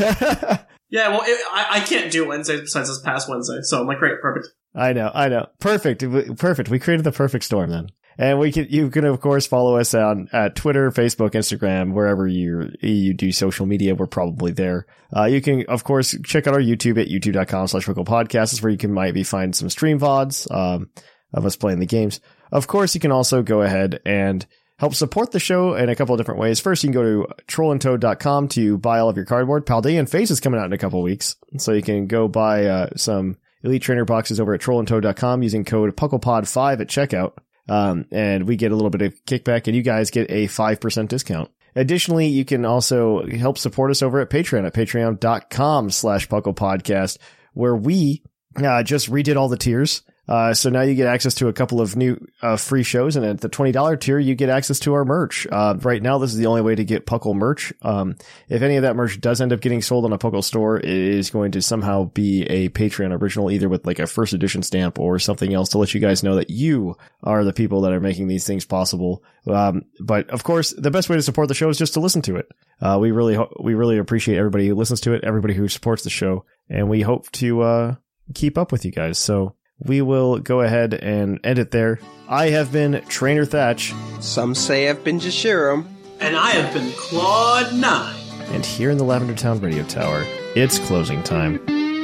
Yeah, well, it, I, I can't do Wednesdays besides this past Wednesday, so I'm like, great, perfect. I know, I know. Perfect, perfect. We created the perfect storm then. And we can, you can, of course, follow us on at Twitter, Facebook, Instagram, wherever you you do social media. We're probably there. Uh, you can, of course, check out our YouTube at youtube.com slash Puckle Podcast. That's where you can maybe find some stream V O Ds um, of us playing the games. Of course, you can also go ahead and help support the show in a couple of different ways. First, you can go to troll and toad dot com to buy all of your cardboard. Paldean Face is coming out in a couple of weeks, so you can go buy uh, some Elite Trainer boxes over at troll and toad dot com using code puckle pod five at checkout. Um, and we get a little bit of kickback, and you guys get a five percent discount. Additionally, you can also help support us over at Patreon at patreon.com slash Puckle Podcast, where we uh, just redid all the tiers. Uh, so now you get access to a couple of new uh, free shows, and at the twenty dollars tier, you get access to our merch. Uh, right now, this is the only way to get Puckle merch. Um, if any of that merch does end up getting sold on a Puckle store, it is going to somehow be a Patreon original, either with like a first edition stamp or something else to let you guys know that you are the people that are making these things possible. Um, but of course, the best way to support the show is just to listen to it. Uh, we really, ho- we really appreciate everybody who listens to it, everybody who supports the show, and we hope to uh, keep up with you guys. So we will go ahead and end it there. I have been Trainer Thatch. Some say I've been Jashiram. And I have been Claude Nine. And here in the Lavender Town Radio Tower, it's closing time.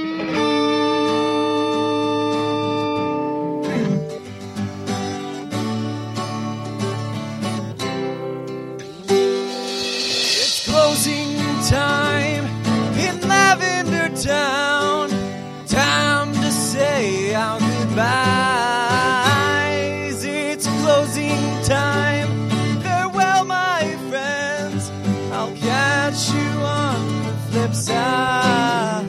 It's closing time in Lavender Town. Time to say our goodbyes. It's closing time. Farewell, my friends. I'll catch you on the flip side.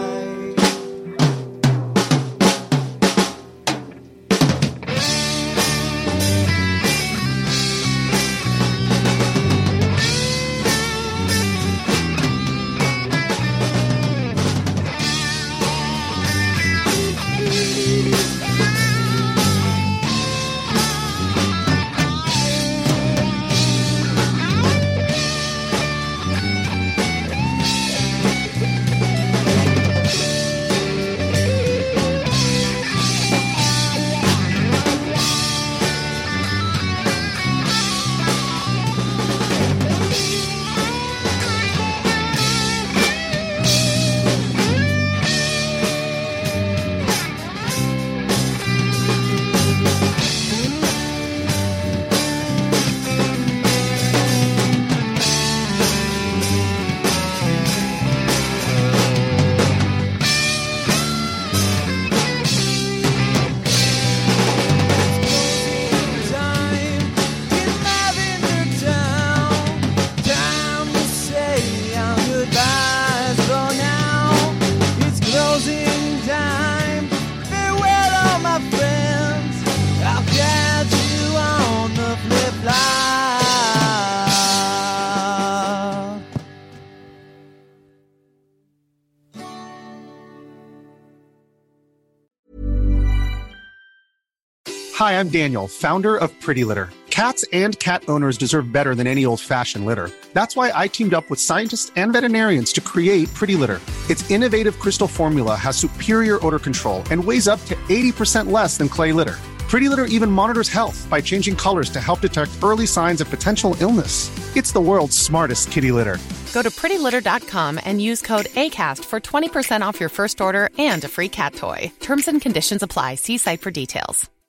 Hi, I'm Daniel, founder of Pretty Litter. Cats and cat owners deserve better than any old-fashioned litter. That's why I teamed up with scientists and veterinarians to create Pretty Litter. Its innovative crystal formula has superior odor control and weighs up to eighty percent less than clay litter. Pretty Litter even monitors health by changing colors to help detect early signs of potential illness. It's the world's smartest kitty litter. Go to pretty litter dot com and use code ACAST for twenty percent off your first order and a free cat toy. Terms and conditions apply. See site for details.